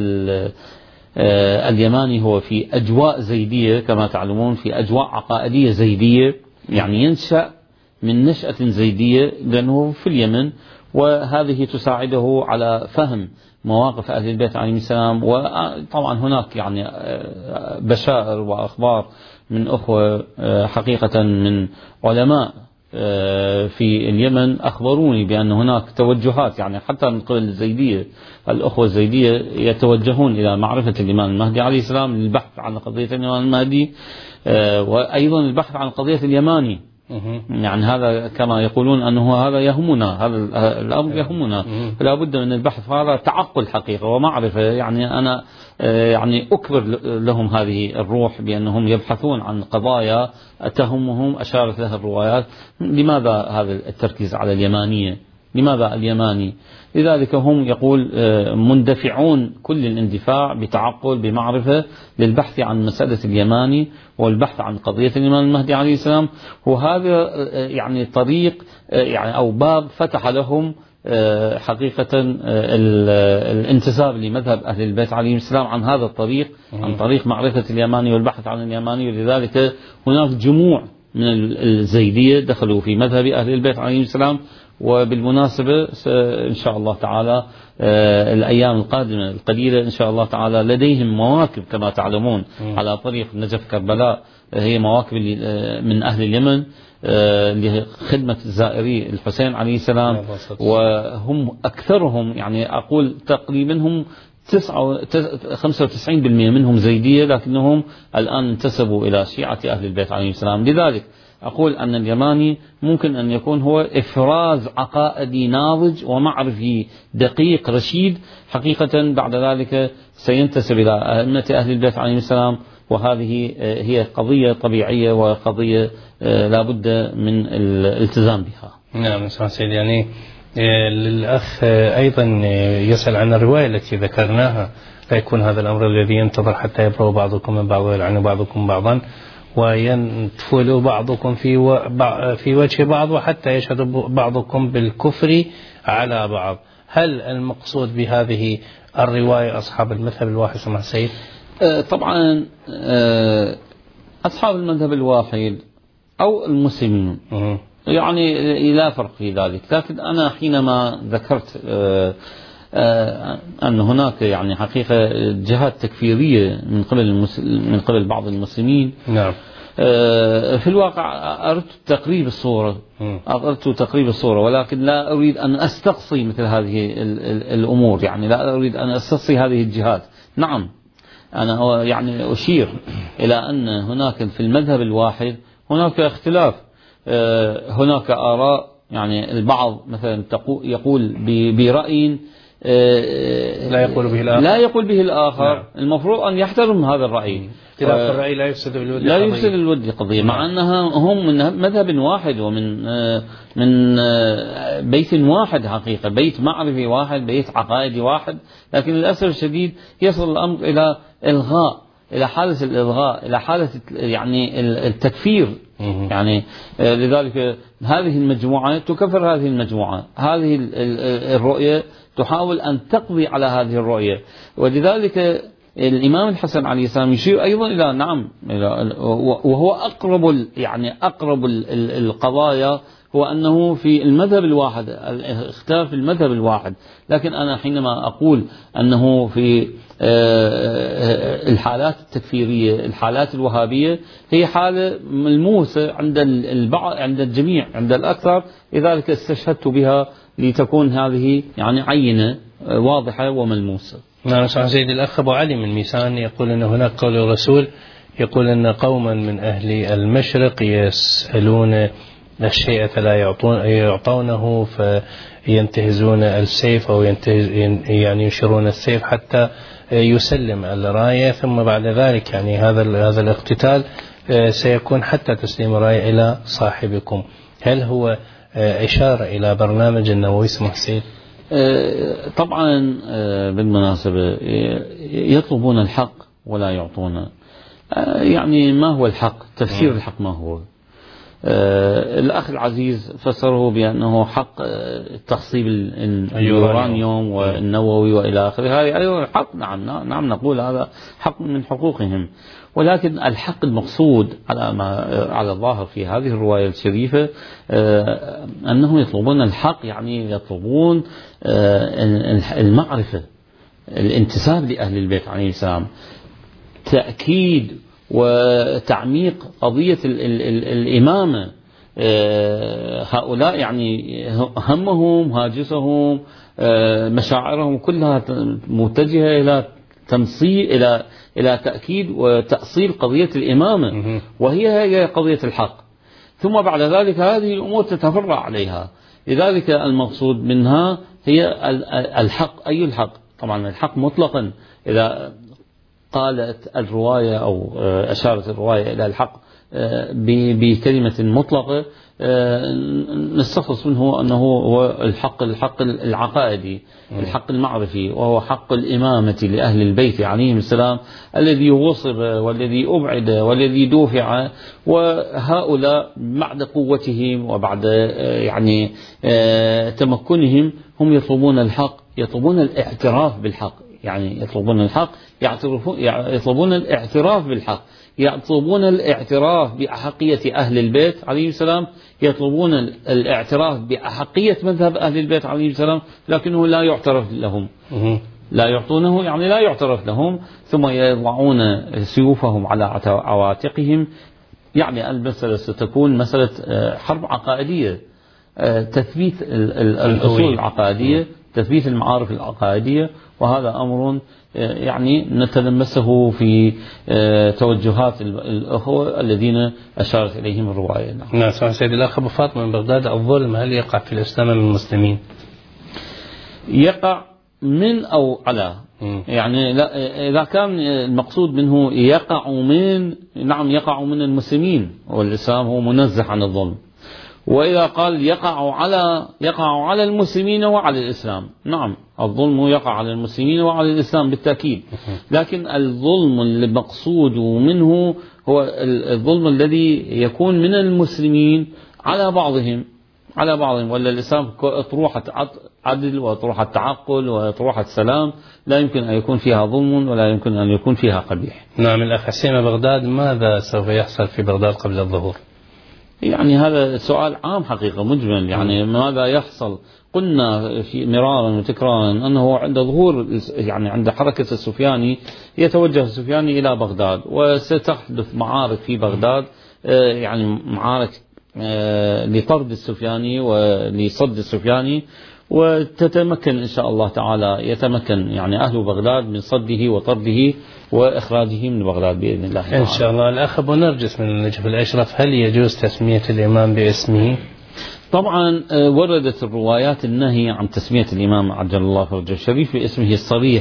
[SPEAKER 1] اليماني هو في أجواء زيدية كما تعلمون، في أجواء عقائدية زيدية، يعني ينشأ من نشأة زيدية لأنه في اليمن، وهذه تساعده على فهم مواقف أهل البيت عليهم السلام. وطبعا هناك يعني بشائر وأخبار من أخوة حقيقة من علماء في اليمن أخبروني بأن هناك توجهات، يعني حتى من قبل الزيدية، الأخوة الزيدية يتوجهون إلى معرفة الإمام المهدي عليه السلام للبحث عن قضية الإمام المهدي، وأيضا البحث عن قضية اليماني. يعني هذا كما يقولون أنه هذا يهمنا، هذا الأمر يهمنا، فلا بد من البحث. هذا تعقل حقيقة ومعرفة. يعني أنا يعني أكبر لهم هذه الروح بأنهم يبحثون عن قضايا تهمهم، أشارت لها الروايات. لماذا هذا التركيز على اليمانية؟ لماذا اليماني؟ لذلك هم يقول مندفعون كل الاندفاع بتعقل بمعرفة للبحث عن مسألة اليماني والبحث عن قضية الإمام المهدي عليه السلام. وهذا يعني طريق يعني أو باب فتح لهم حقيقة الانتساب لمذهب أهل البيت عليهم السلام عن هذا الطريق، عن طريق معرفة اليماني والبحث عن اليماني. ولذلك هناك جموع من الزيدية دخلوا في مذهب أهل البيت عليهم السلام. وبالمناسبة إن شاء الله تعالى الأيام القادمة القليلة إن شاء الله تعالى لديهم مواكب كما تعلمون على طريق نجف كربلاء، هي مواكب من أهل اليمن لخدمة الزائري الحسين عليه السلام. وهم أكثرهم يعني أقول تقريبا هم 95% منهم زيدية، لكنهم الآن انتسبوا إلى شيعة أهل البيت عليهم السلام. لذلك أقول أن اليماني ممكن أن يكون هو إفراز عقائدي ناضج ومعرفي دقيق رشيد حقيقة، بعد ذلك سينتسب إلى أئمة أهل البيت عليهم السلام. وهذه هي قضية طبيعية وقضية لا بد من الالتزام بها.
[SPEAKER 2] نعم سيدي. يعني للأخ أيضا يسأل عن الرواية التي ذكرناها، لا يكون هذا الأمر الذي ينتظر حتى يبرأ بعضكم من بعض ويلعن بعضكم بعضا وينتفل بعضكم في وجه بعض وحتى يشهد بعضكم بالكفر على بعض. هل المقصود بهذه الرواية أصحاب المذهب الواحد سمع السيد؟
[SPEAKER 1] طبعا أصحاب المذهب الواحد أو المسلمين يعني لا فرق في ذلك. لكن أنا حينما ذكرت أن هناك يعني حقيقة جهات تكفيرية من قبل بعض المسلمين،
[SPEAKER 2] نعم،
[SPEAKER 1] في الواقع أردت تقريب الصورة، ولكن لا أريد أن أستقصي مثل هذه الأمور. يعني لا أريد أن أستقصي هذه الجهات. نعم، أنا يعني أشير إلى أن هناك في المذهب الواحد هناك اختلاف، هناك آراء. يعني البعض مثلا يقول برأي لا يقول به الآخر. نعم. المفروض أن يحترم هذا الرأي.
[SPEAKER 2] اختلاف الرأي لا يفسد
[SPEAKER 1] الود قضية. مع أنها هم من مذهب واحد ومن من بيت واحد حقيقة، بيت معرفي واحد، بيت عقائدي واحد. لكن للأسف الشديد يصل الأمر إلى إلغاء، إلى حالة الإلغاء، إلى حالة يعني التكفير. يعني لذلك هذه المجموعة تكفر هذه المجموعة، هذه الرؤية تحاول أن تقضي على هذه الرؤية. ولذلك الإمام الحسن عليه السلام يشير أيضا إلى نعم، وهو أقرب القضايا هو أنه في المذهب الواحد، الاختلاف في المذهب الواحد. لكن أنا حينما أقول أنه في الحالات التكفيرية، الحالات الوهابية، هي حالة ملموسة عند البعض، عند الجميع، عند الأكثر. لذلك استشهدت بها لتكون هذه يعني عينة واضحة وملموسة.
[SPEAKER 2] نعم سيدي. الأخ أبو علي من ميسان يقول أن هناك قول الرسول يقول أن قوما من أهل المشرق يسألون الشيء فلا يعطونه فينتهزون السيف أو يعني ينشرون السيف حتى يسلم الراية، ثم بعد ذلك يعني هذا الاقتتال سيكون حتى تسليم الراية إلى صاحبكم. هل هو إشارة إلى برنامج النووي سمح السيد؟
[SPEAKER 1] طبعا بالمناسبة يطلبون الحق ولا يعطونه. يعني ما هو الحق؟ تفسير الحق ما هو؟ الأخ العزيز فسره بأنه حق تخصيب اليورانيوم والنووي وإلى آخره. هذه أيضا حق، نعم نقول هذا حق من حقوقهم، ولكن الحق المقصود على الظاهر في هذه الرواية الشريفة أنهم يطلبون الحق، يعني يطلبون المعرفة، الانتساب لأهل البيت عليه السلام، تأكيد وتعميق قضية الإمامة. هؤلاء يعني همهم هاجسهم مشاعرهم كلها متجهة إلى تأكيد وتأصيل قضية الإمامة، وهي قضية الحق. ثم بعد ذلك هذه الأمور تتفرع عليها. لذلك المقصود منها هي الحق. أي الحق؟ طبعا الحق مطلقا، إذا قالت الرواية أو أشارت الرواية إلى الحق بكلمة مطلقة نستخلص منه أنه هو الحق العقائدي، الحق المعرفي، وهو حق الإمامة لأهل البيت عليهم السلام، الذي وصب والذي أبعد والذي دفع. وهؤلاء بعد قوتهم وبعد يعني تمكنهم هم يطلبون الحق، يطلبون الاعتراف بالحق، يعني يطلبون الحق، يطلبون الاعتراف بالحق، يطلبون الاعتراف بأحقية أهل البيت عليه السلام، يطلبون الاعتراف بأحقية مذهب أهل البيت عليه السلام، لكنه لا يعترف لهم، لا يعطونه، يعني لا يعترف لهم. ثم يضعون سيوفهم على عواتقهم. يعني المسألة ستكون مسألة حرب عقائدية، تثبيت الأصول العقائدية، تثبيت المعارف العقائدية، وهذا أمر يعني نتلمسه في توجهات الأخوة الذين أشارت إليهم الرواية.
[SPEAKER 2] نعم سيد الأخ أبو فاطمة من بغداد، الظلم هل يقع في الإسلام من المسلمين؟
[SPEAKER 1] يقع من أو على، يعني إذا كان المقصود منه يقع من، نعم يقع من المسلمين، والإسلام هو منزه عن الظلم. وإذا قال يقع على المسلمين وعلى الإسلام، نعم الظلم يقع على المسلمين وعلى الإسلام بالتأكيد، لكن الظلم المقصود منه هو الظلم الذي يكون من المسلمين على بعضهم، ولا الإسلام أطروحة عدل وأطروحة تعقل وأطروحة سلام، لا يمكن أن يكون فيها ظلم ولا يمكن أن يكون فيها قبيح.
[SPEAKER 2] نعم الأخ حسين بغداد، ماذا سوف يحصل في بغداد قبل الظهور؟
[SPEAKER 1] يعني هذا سؤال عام حقيقة مجمل، يعني ماذا يحصل؟ قلنا في مرارا وتكرارا أنه عند ظهور، يعني عند حركة السفياني يتوجه السفياني إلى بغداد، وستحدث معارك في بغداد، يعني معارك لطرد السفياني ولصد السفياني، وتتمكن إن شاء الله تعالى، يتمكن يعني أهل بغداد من صده وطرده وإخراجه من بغداد بإذن الله تعالى.
[SPEAKER 2] إن شاء الله. الأخ أبو نرجس من النجف الأشرف، هل يجوز تسمية الإمام باسمه؟
[SPEAKER 1] طبعا وردت الروايات النهي عن تسمية الإمام عجل الله فرجه الشريف باسمه الصريح،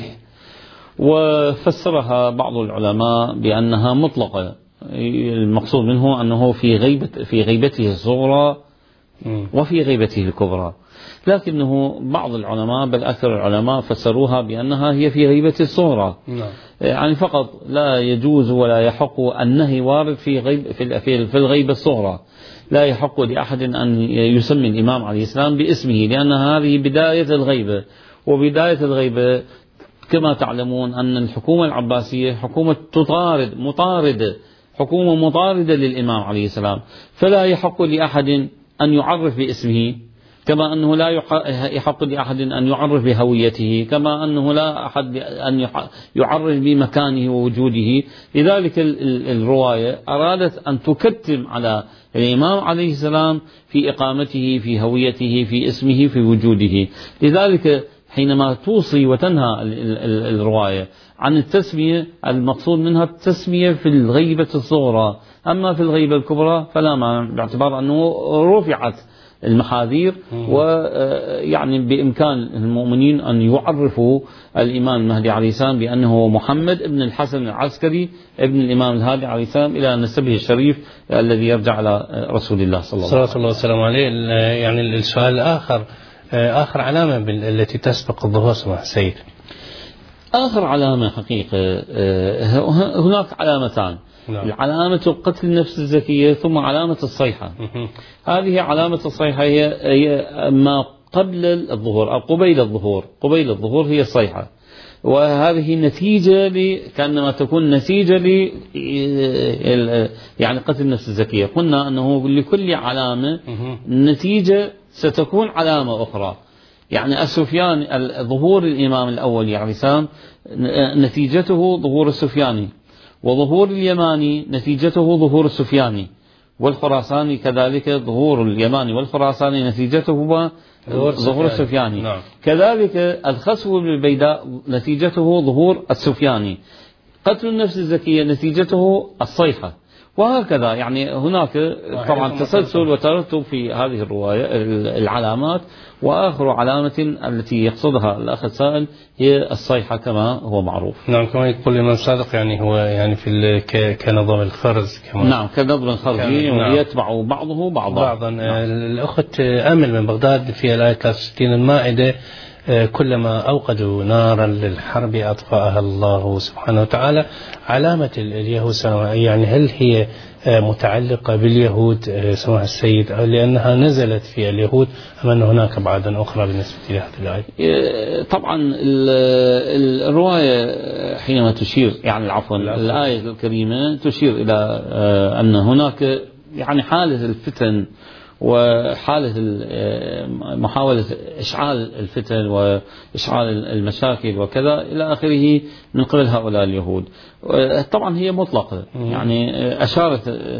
[SPEAKER 1] وفسرها بعض العلماء بأنها مطلقة، المقصود منه أنه في غيبته الصغرى وفي غيبته الكبرى، لكنه بعض العلماء بل أكثر العلماء فسروها بأنها هي في غيبة الصغرى، يعني فقط لا يجوز ولا يحق. النهي وارد في الغيبة الصغرى، لا يحق لأحد أن يسمي الإمام عليه السلام باسمه، لأن هذه بداية الغيبة، وبداية الغيبة كما تعلمون أن الحكومة العباسية حكومة حكومة مطاردة للإمام عليه السلام، فلا يحق لأحد أن يعرف باسمه، كما أنه لا يحق لأحد أن يعرف بهويته، كما أنه لا أحد أن يعرف بمكانه ووجوده. لذلك الرواية أرادت أن تكتم على الإمام عليه السلام في إقامته، في هويته، في اسمه، في وجوده. لذلك حينما توصي وتنهى الرواية عن التسمية، المقصود منها التسمية في الغيبة الصغرى، أما في الغيبة الكبرى فلا مانع، باعتبار أنه رفعت المحاذير، ويعني بإمكان المؤمنين أن يعرفوا الإمام المهدي عليه السلام بأنه محمد ابن الحسن العسكري ابن الإمام الهادي عليه السلام إلى نسبه الشريف الذي يرجع على رسول الله صلى الله عليه وسلم.
[SPEAKER 2] صلى الله وسلم عليه. يعني السؤال الآخر، آخر علامة التي تسبق الظهور سماحة السيد؟
[SPEAKER 1] آخر علامة حقيقة هناك علامتان.
[SPEAKER 2] نعم.
[SPEAKER 1] العلامة قتل النفس الزكية، ثم علامة الصيحة. هذه علامة الصيحة هي ما قبل الظهور أو قبيل الظهور. قبيل الظهور هي الصيحة، وهذه نتيجة كأنما تكون نتيجة يعني قتل النفس الزكية. قلنا أنه لكل علامة نتيجة ستكون علامة أخرى. يعني السفيان ظهور الإمام الأول يعني سام نتيجته ظهور السفياني، وظهور اليماني نتيجته ظهور السفياني، والخراساني كذلك ظهور اليماني والخراساني نتيجته ظهور السفياني.
[SPEAKER 2] نعم.
[SPEAKER 1] كذلك الخسو بالبيداء نتيجته ظهور السفياني. قتل النفس الزكية نتيجته الصيحة، وهكذا. يعني هناك طبعا تسلسل وترتب في هذه الرواية العلامات. وآخر علامة التي يقصدها الأخ السائل هي الصيحة كما هو معروف.
[SPEAKER 2] نعم، كما يقول الإمام صادق يعني هو يعني في كنظام الخرز كمان.
[SPEAKER 1] نعم، كنظام الخرزي، ويتبع بعضه بعضا.
[SPEAKER 2] نعم. الأخت أمل من بغداد في الآية 63 المائدة: كلما أوقدوا نارا للحرب أطفأها الله سبحانه وتعالى. علامة اليهود يعني هل هي متعلقة باليهود سماحة السيد، لأنها نزلت في اليهود، أم أن هناك أبعاد أخرى بالنسبة لهذه الآية؟
[SPEAKER 1] طبعا الرواية حينما تشير يعني الآية الكريمة تشير إلى أن هناك يعني حالة الفتن وحالة محاولة إشعال الفتن وإشعال المشاكل وكذا إلى آخره من قبل هؤلاء اليهود. طبعا هي مطلقة، يعني أشارت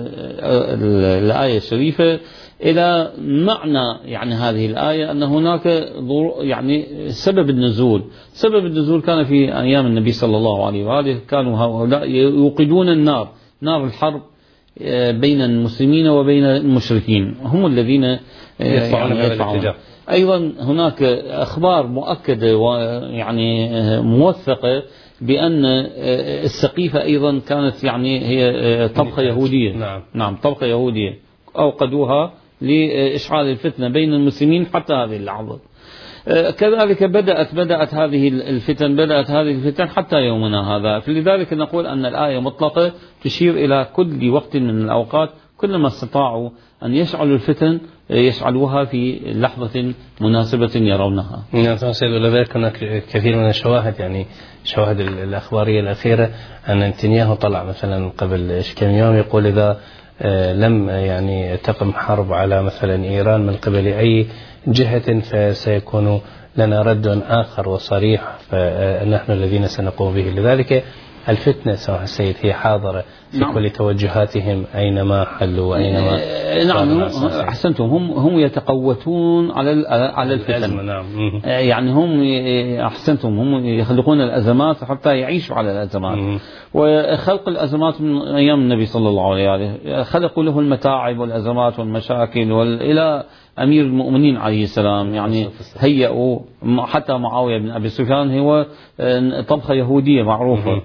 [SPEAKER 1] الآية الشريفة إلى معنى يعني هذه الآية أن هناك يعني سبب النزول كان في أيام النبي صلى الله عليه وآله. كانوا هؤلاء يوقدون النار، نار الحرب بين المسلمين وبين المشركين، هم الذين يدفعون. أيضا هناك أخبار مؤكدة ويعني موثقة بأن السقيفة أيضا كانت يعني هي طبقة يهودية. نعم، طبقة يهودية أوقدوها لإشعال الفتنة بين المسلمين حتى هذه اللحظة. كذلك بدأت هذه الفتن حتى يومنا هذا. فلذلك نقول أن الآية مطلقة تشير إلى كل وقت من الأوقات، كلما استطاعوا أن يشعلوا الفتن يشعلوها في لحظة مناسبة يرونها.
[SPEAKER 2] نعم سيد، ولذلك هناك كثير من الشواهد، يعني الشواهد الأخبارية الأخيرة أن نتنياهو طلع مثلا قبل كم يوم يقول إذا لم يعني تقم حرب على مثلا إيران من قبل أي جهة فسيكون لنا رد آخر وصريح، فنحن الذين سنقوم به. لذلك الفتنة سماحة السيد هي حاضرة في كل توجهاتهم أينما حلوا وأينما.
[SPEAKER 1] نعم، أحسنتم. هم يتقوتون على الفتن.
[SPEAKER 2] نعم.
[SPEAKER 1] يعني هم أحسنتم، هم يخلقون الأزمات حتى يعيشوا على الأزمات. وخلق الأزمات من أيام النبي صلى الله عليه وآله، خلقوا له المتاعب والأزمات والمشاكل إلى أمير المؤمنين عليه السلام. يعني هيئوا حتى معاوية بن أبي سفيان هو طبخة يهودية معروفة.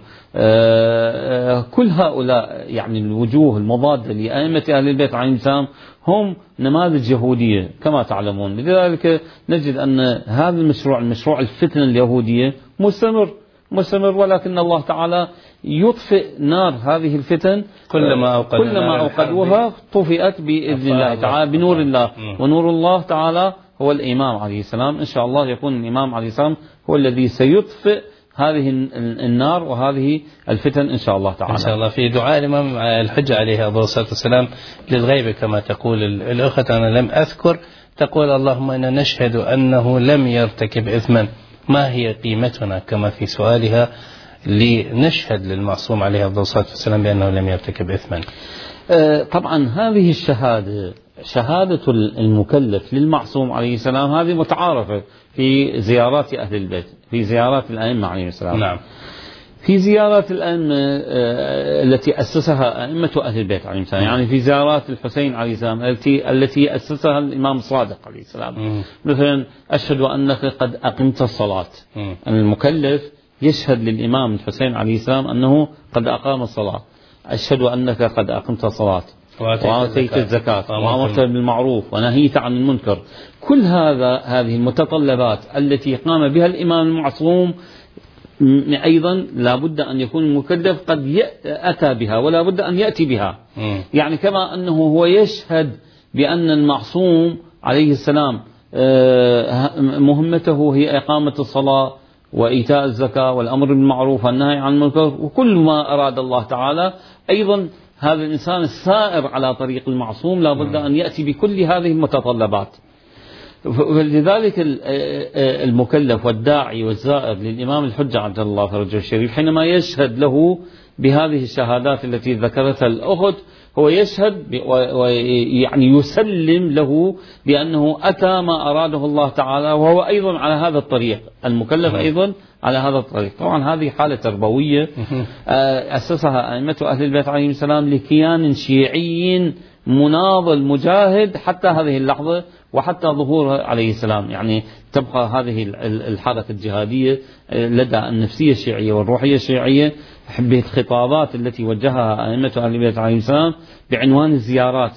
[SPEAKER 1] كل هؤلاء يعني الوجوه المضادة لأئمة أهل البيت عليهم السلام هم نماذج يهودية كما تعلمون. لذلك نجد أن هذا المشروع الفتنة اليهودية مستمر، ولكن الله تعالى يطفئ نار هذه الفتن كلما أوقدوها طفئت بإذن الله تعالى بنور الله. ونور الله تعالى هو الإمام عليه السلام. إن شاء الله يكون الإمام عليه السلام هو الذي سيطفئ هذه النار وهذه الفتن إن شاء الله تعالى.
[SPEAKER 2] إن شاء الله. في دعاء الإمام الحجة عليه الصلاة والسلام للغيبة كما تقول الأخت، أنا لم أذكر، تقول اللهم إنا نشهد أنه لم يرتكب إثما. ما هي قيمتنا كما في سؤالها لنشهد للمعصوم عليه الصلاة والسلام بأنه لم يرتكب إثما؟
[SPEAKER 1] طبعا هذه شهادة المكلف للمعصوم عليه السلام هذه متعارفة في زيارات أهل البيت، في زيارات الأئمة عليه السلام.
[SPEAKER 2] نعم.
[SPEAKER 1] في زيارات الأئمة التي أسسها أئمة أهل البيت عليه السلام، يعني في زيارات الحسين عليه السلام التي أسسها الإمام الصادق عليه السلام. مثلا أشهد أنك قد أقمت الصلاة. المكلف يشهد للإمام الحسين عليه السلام أنه قد أقام الصلاة. أشهد أنك قد أقمت الصلاة وآتيت الزكاة وأمرت بالمعروف ونهيت عن المنكر. كل هذه المتطلبات التي قام بها الإمام المعصوم أيضا لا بد أن يكون المكلف قد أتى بها ولا بد أن يأتي بها. يعني كما أنه هو يشهد بأن المعصوم عليه السلام مهمته هي إقامة الصلاة وإيتاء الزكاة والأمر بالمعروف والنهي عن المنكر وكل ما أراد الله تعالى، أيضا هذا الإنسان السائر على طريق المعصوم لا بد أن يأتي بكل هذه المتطلبات. فلذلك المكلف والداعي والزائر للإمام الحجة عجل الله فرجه الشريف حينما يشهد له بهذه الشهادات التي ذكرتها الأخت، هو يشهد ويعني يسلم له بأنه أتى ما أراده الله تعالى، وهو أيضا على هذا الطريق، المكلف أيضا على هذا الطريق. طبعا هذه حالة تربوية أسسها أئمة أهل البيت عليهم السلام لكيان شيعي مناضل مجاهد حتى هذه اللحظة وحتى ظهوره عليه السلام. يعني تبقى هذه الحركة الجهادية لدى النفسية الشيعية والروحية الشيعية بالخطابات التي وجهها أئمة أهل البيت عليهم السلام بعنوان الزيارات،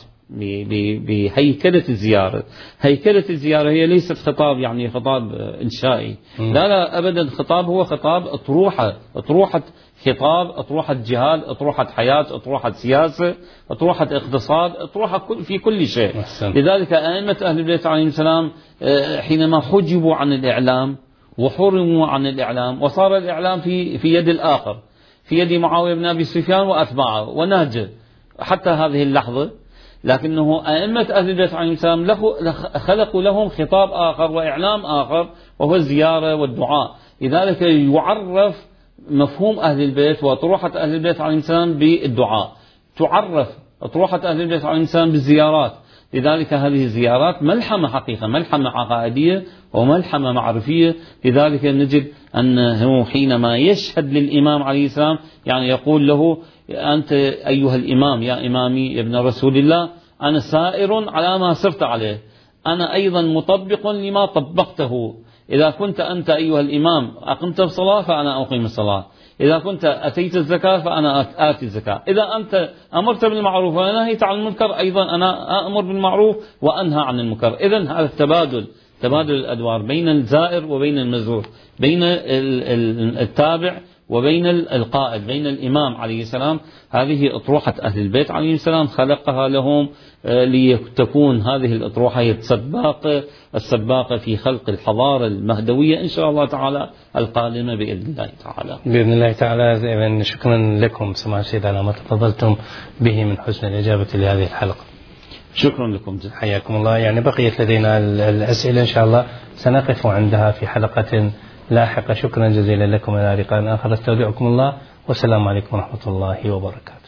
[SPEAKER 1] بهيكلة الزيارة. هيكلة الزيارة هي ليست خطاب يعني خطاب إنشائي، لا أبدا، خطاب هو خطاب أطروحة خطاب، أطروحة جهاد، أطروحة حياة، أطروحة سياسة، أطروحة اقتصاد، أطروحة في كل شيء. لذلك أئمة أهل البيت عليهم السلام حينما حجبوا عن الإعلام وحرموا عن الإعلام وصار الإعلام في يد الآخر، في يد معاوية بن أبي سفيان وأتباعه ونهجه حتى هذه اللحظة، لكنه أئمة أهل البيت عليهم السلام خلقوا لهم خطاب آخر وإعلام آخر وهو الزيارة والدعاء. لذلك يعرف مفهوم أهل البيت وأطروحة أهل البيت عليهم السلام بالدعاء، تعرف أطروحة أهل البيت عليهم السلام بالزيارات. لذلك هذه الزيارات ملحمة حقيقة، ملحمة عقائدية وملحمة معرفية. لذلك نجد أنه حينما يشهد للإمام عليه السلام يعني يقول له: أنت أيها الإمام، يا إمامي يا ابن رسول الله، أنا سائر على ما سرت عليه، أنا أيضا مطبق لما طبقته. إذا كنت أنت أيها الإمام أقمت الصلاة فأنا أقيم الصلاة، إذا كنت أتيت الزكاة فأنا آتي الزكاة، إذا أنت أمرت بالمعروف ونهيت عن المنكر أيضا أنا أأمر بالمعروف وأنهى عن المنكر. إذن هذا تبادل الأدوار بين الزائر وبين المزور، بين التابع وبين القائد، بين الإمام عليه السلام. هذه أطروحة أهل البيت عليه السلام خلقها لهم لتكون هذه الأطروحة هي السباقة في خلق الحضارة المهدوية إن شاء الله تعالى القادمة بإذن الله تعالى.
[SPEAKER 2] بإذن الله تعالى. شكرا لكم سماحة السيد على ما تفضلتم به من حسن الإجابة لهذه الحلقة.
[SPEAKER 1] شكرا لكم،
[SPEAKER 2] حياكم الله. يعني بقيت لدينا الأسئلة إن شاء الله سنقف عندها في حلقة لاحقة. شكرا جزيلا لكم، إلى لقاء آخر، استودعكم الله، والسلام عليكم ورحمة الله وبركاته.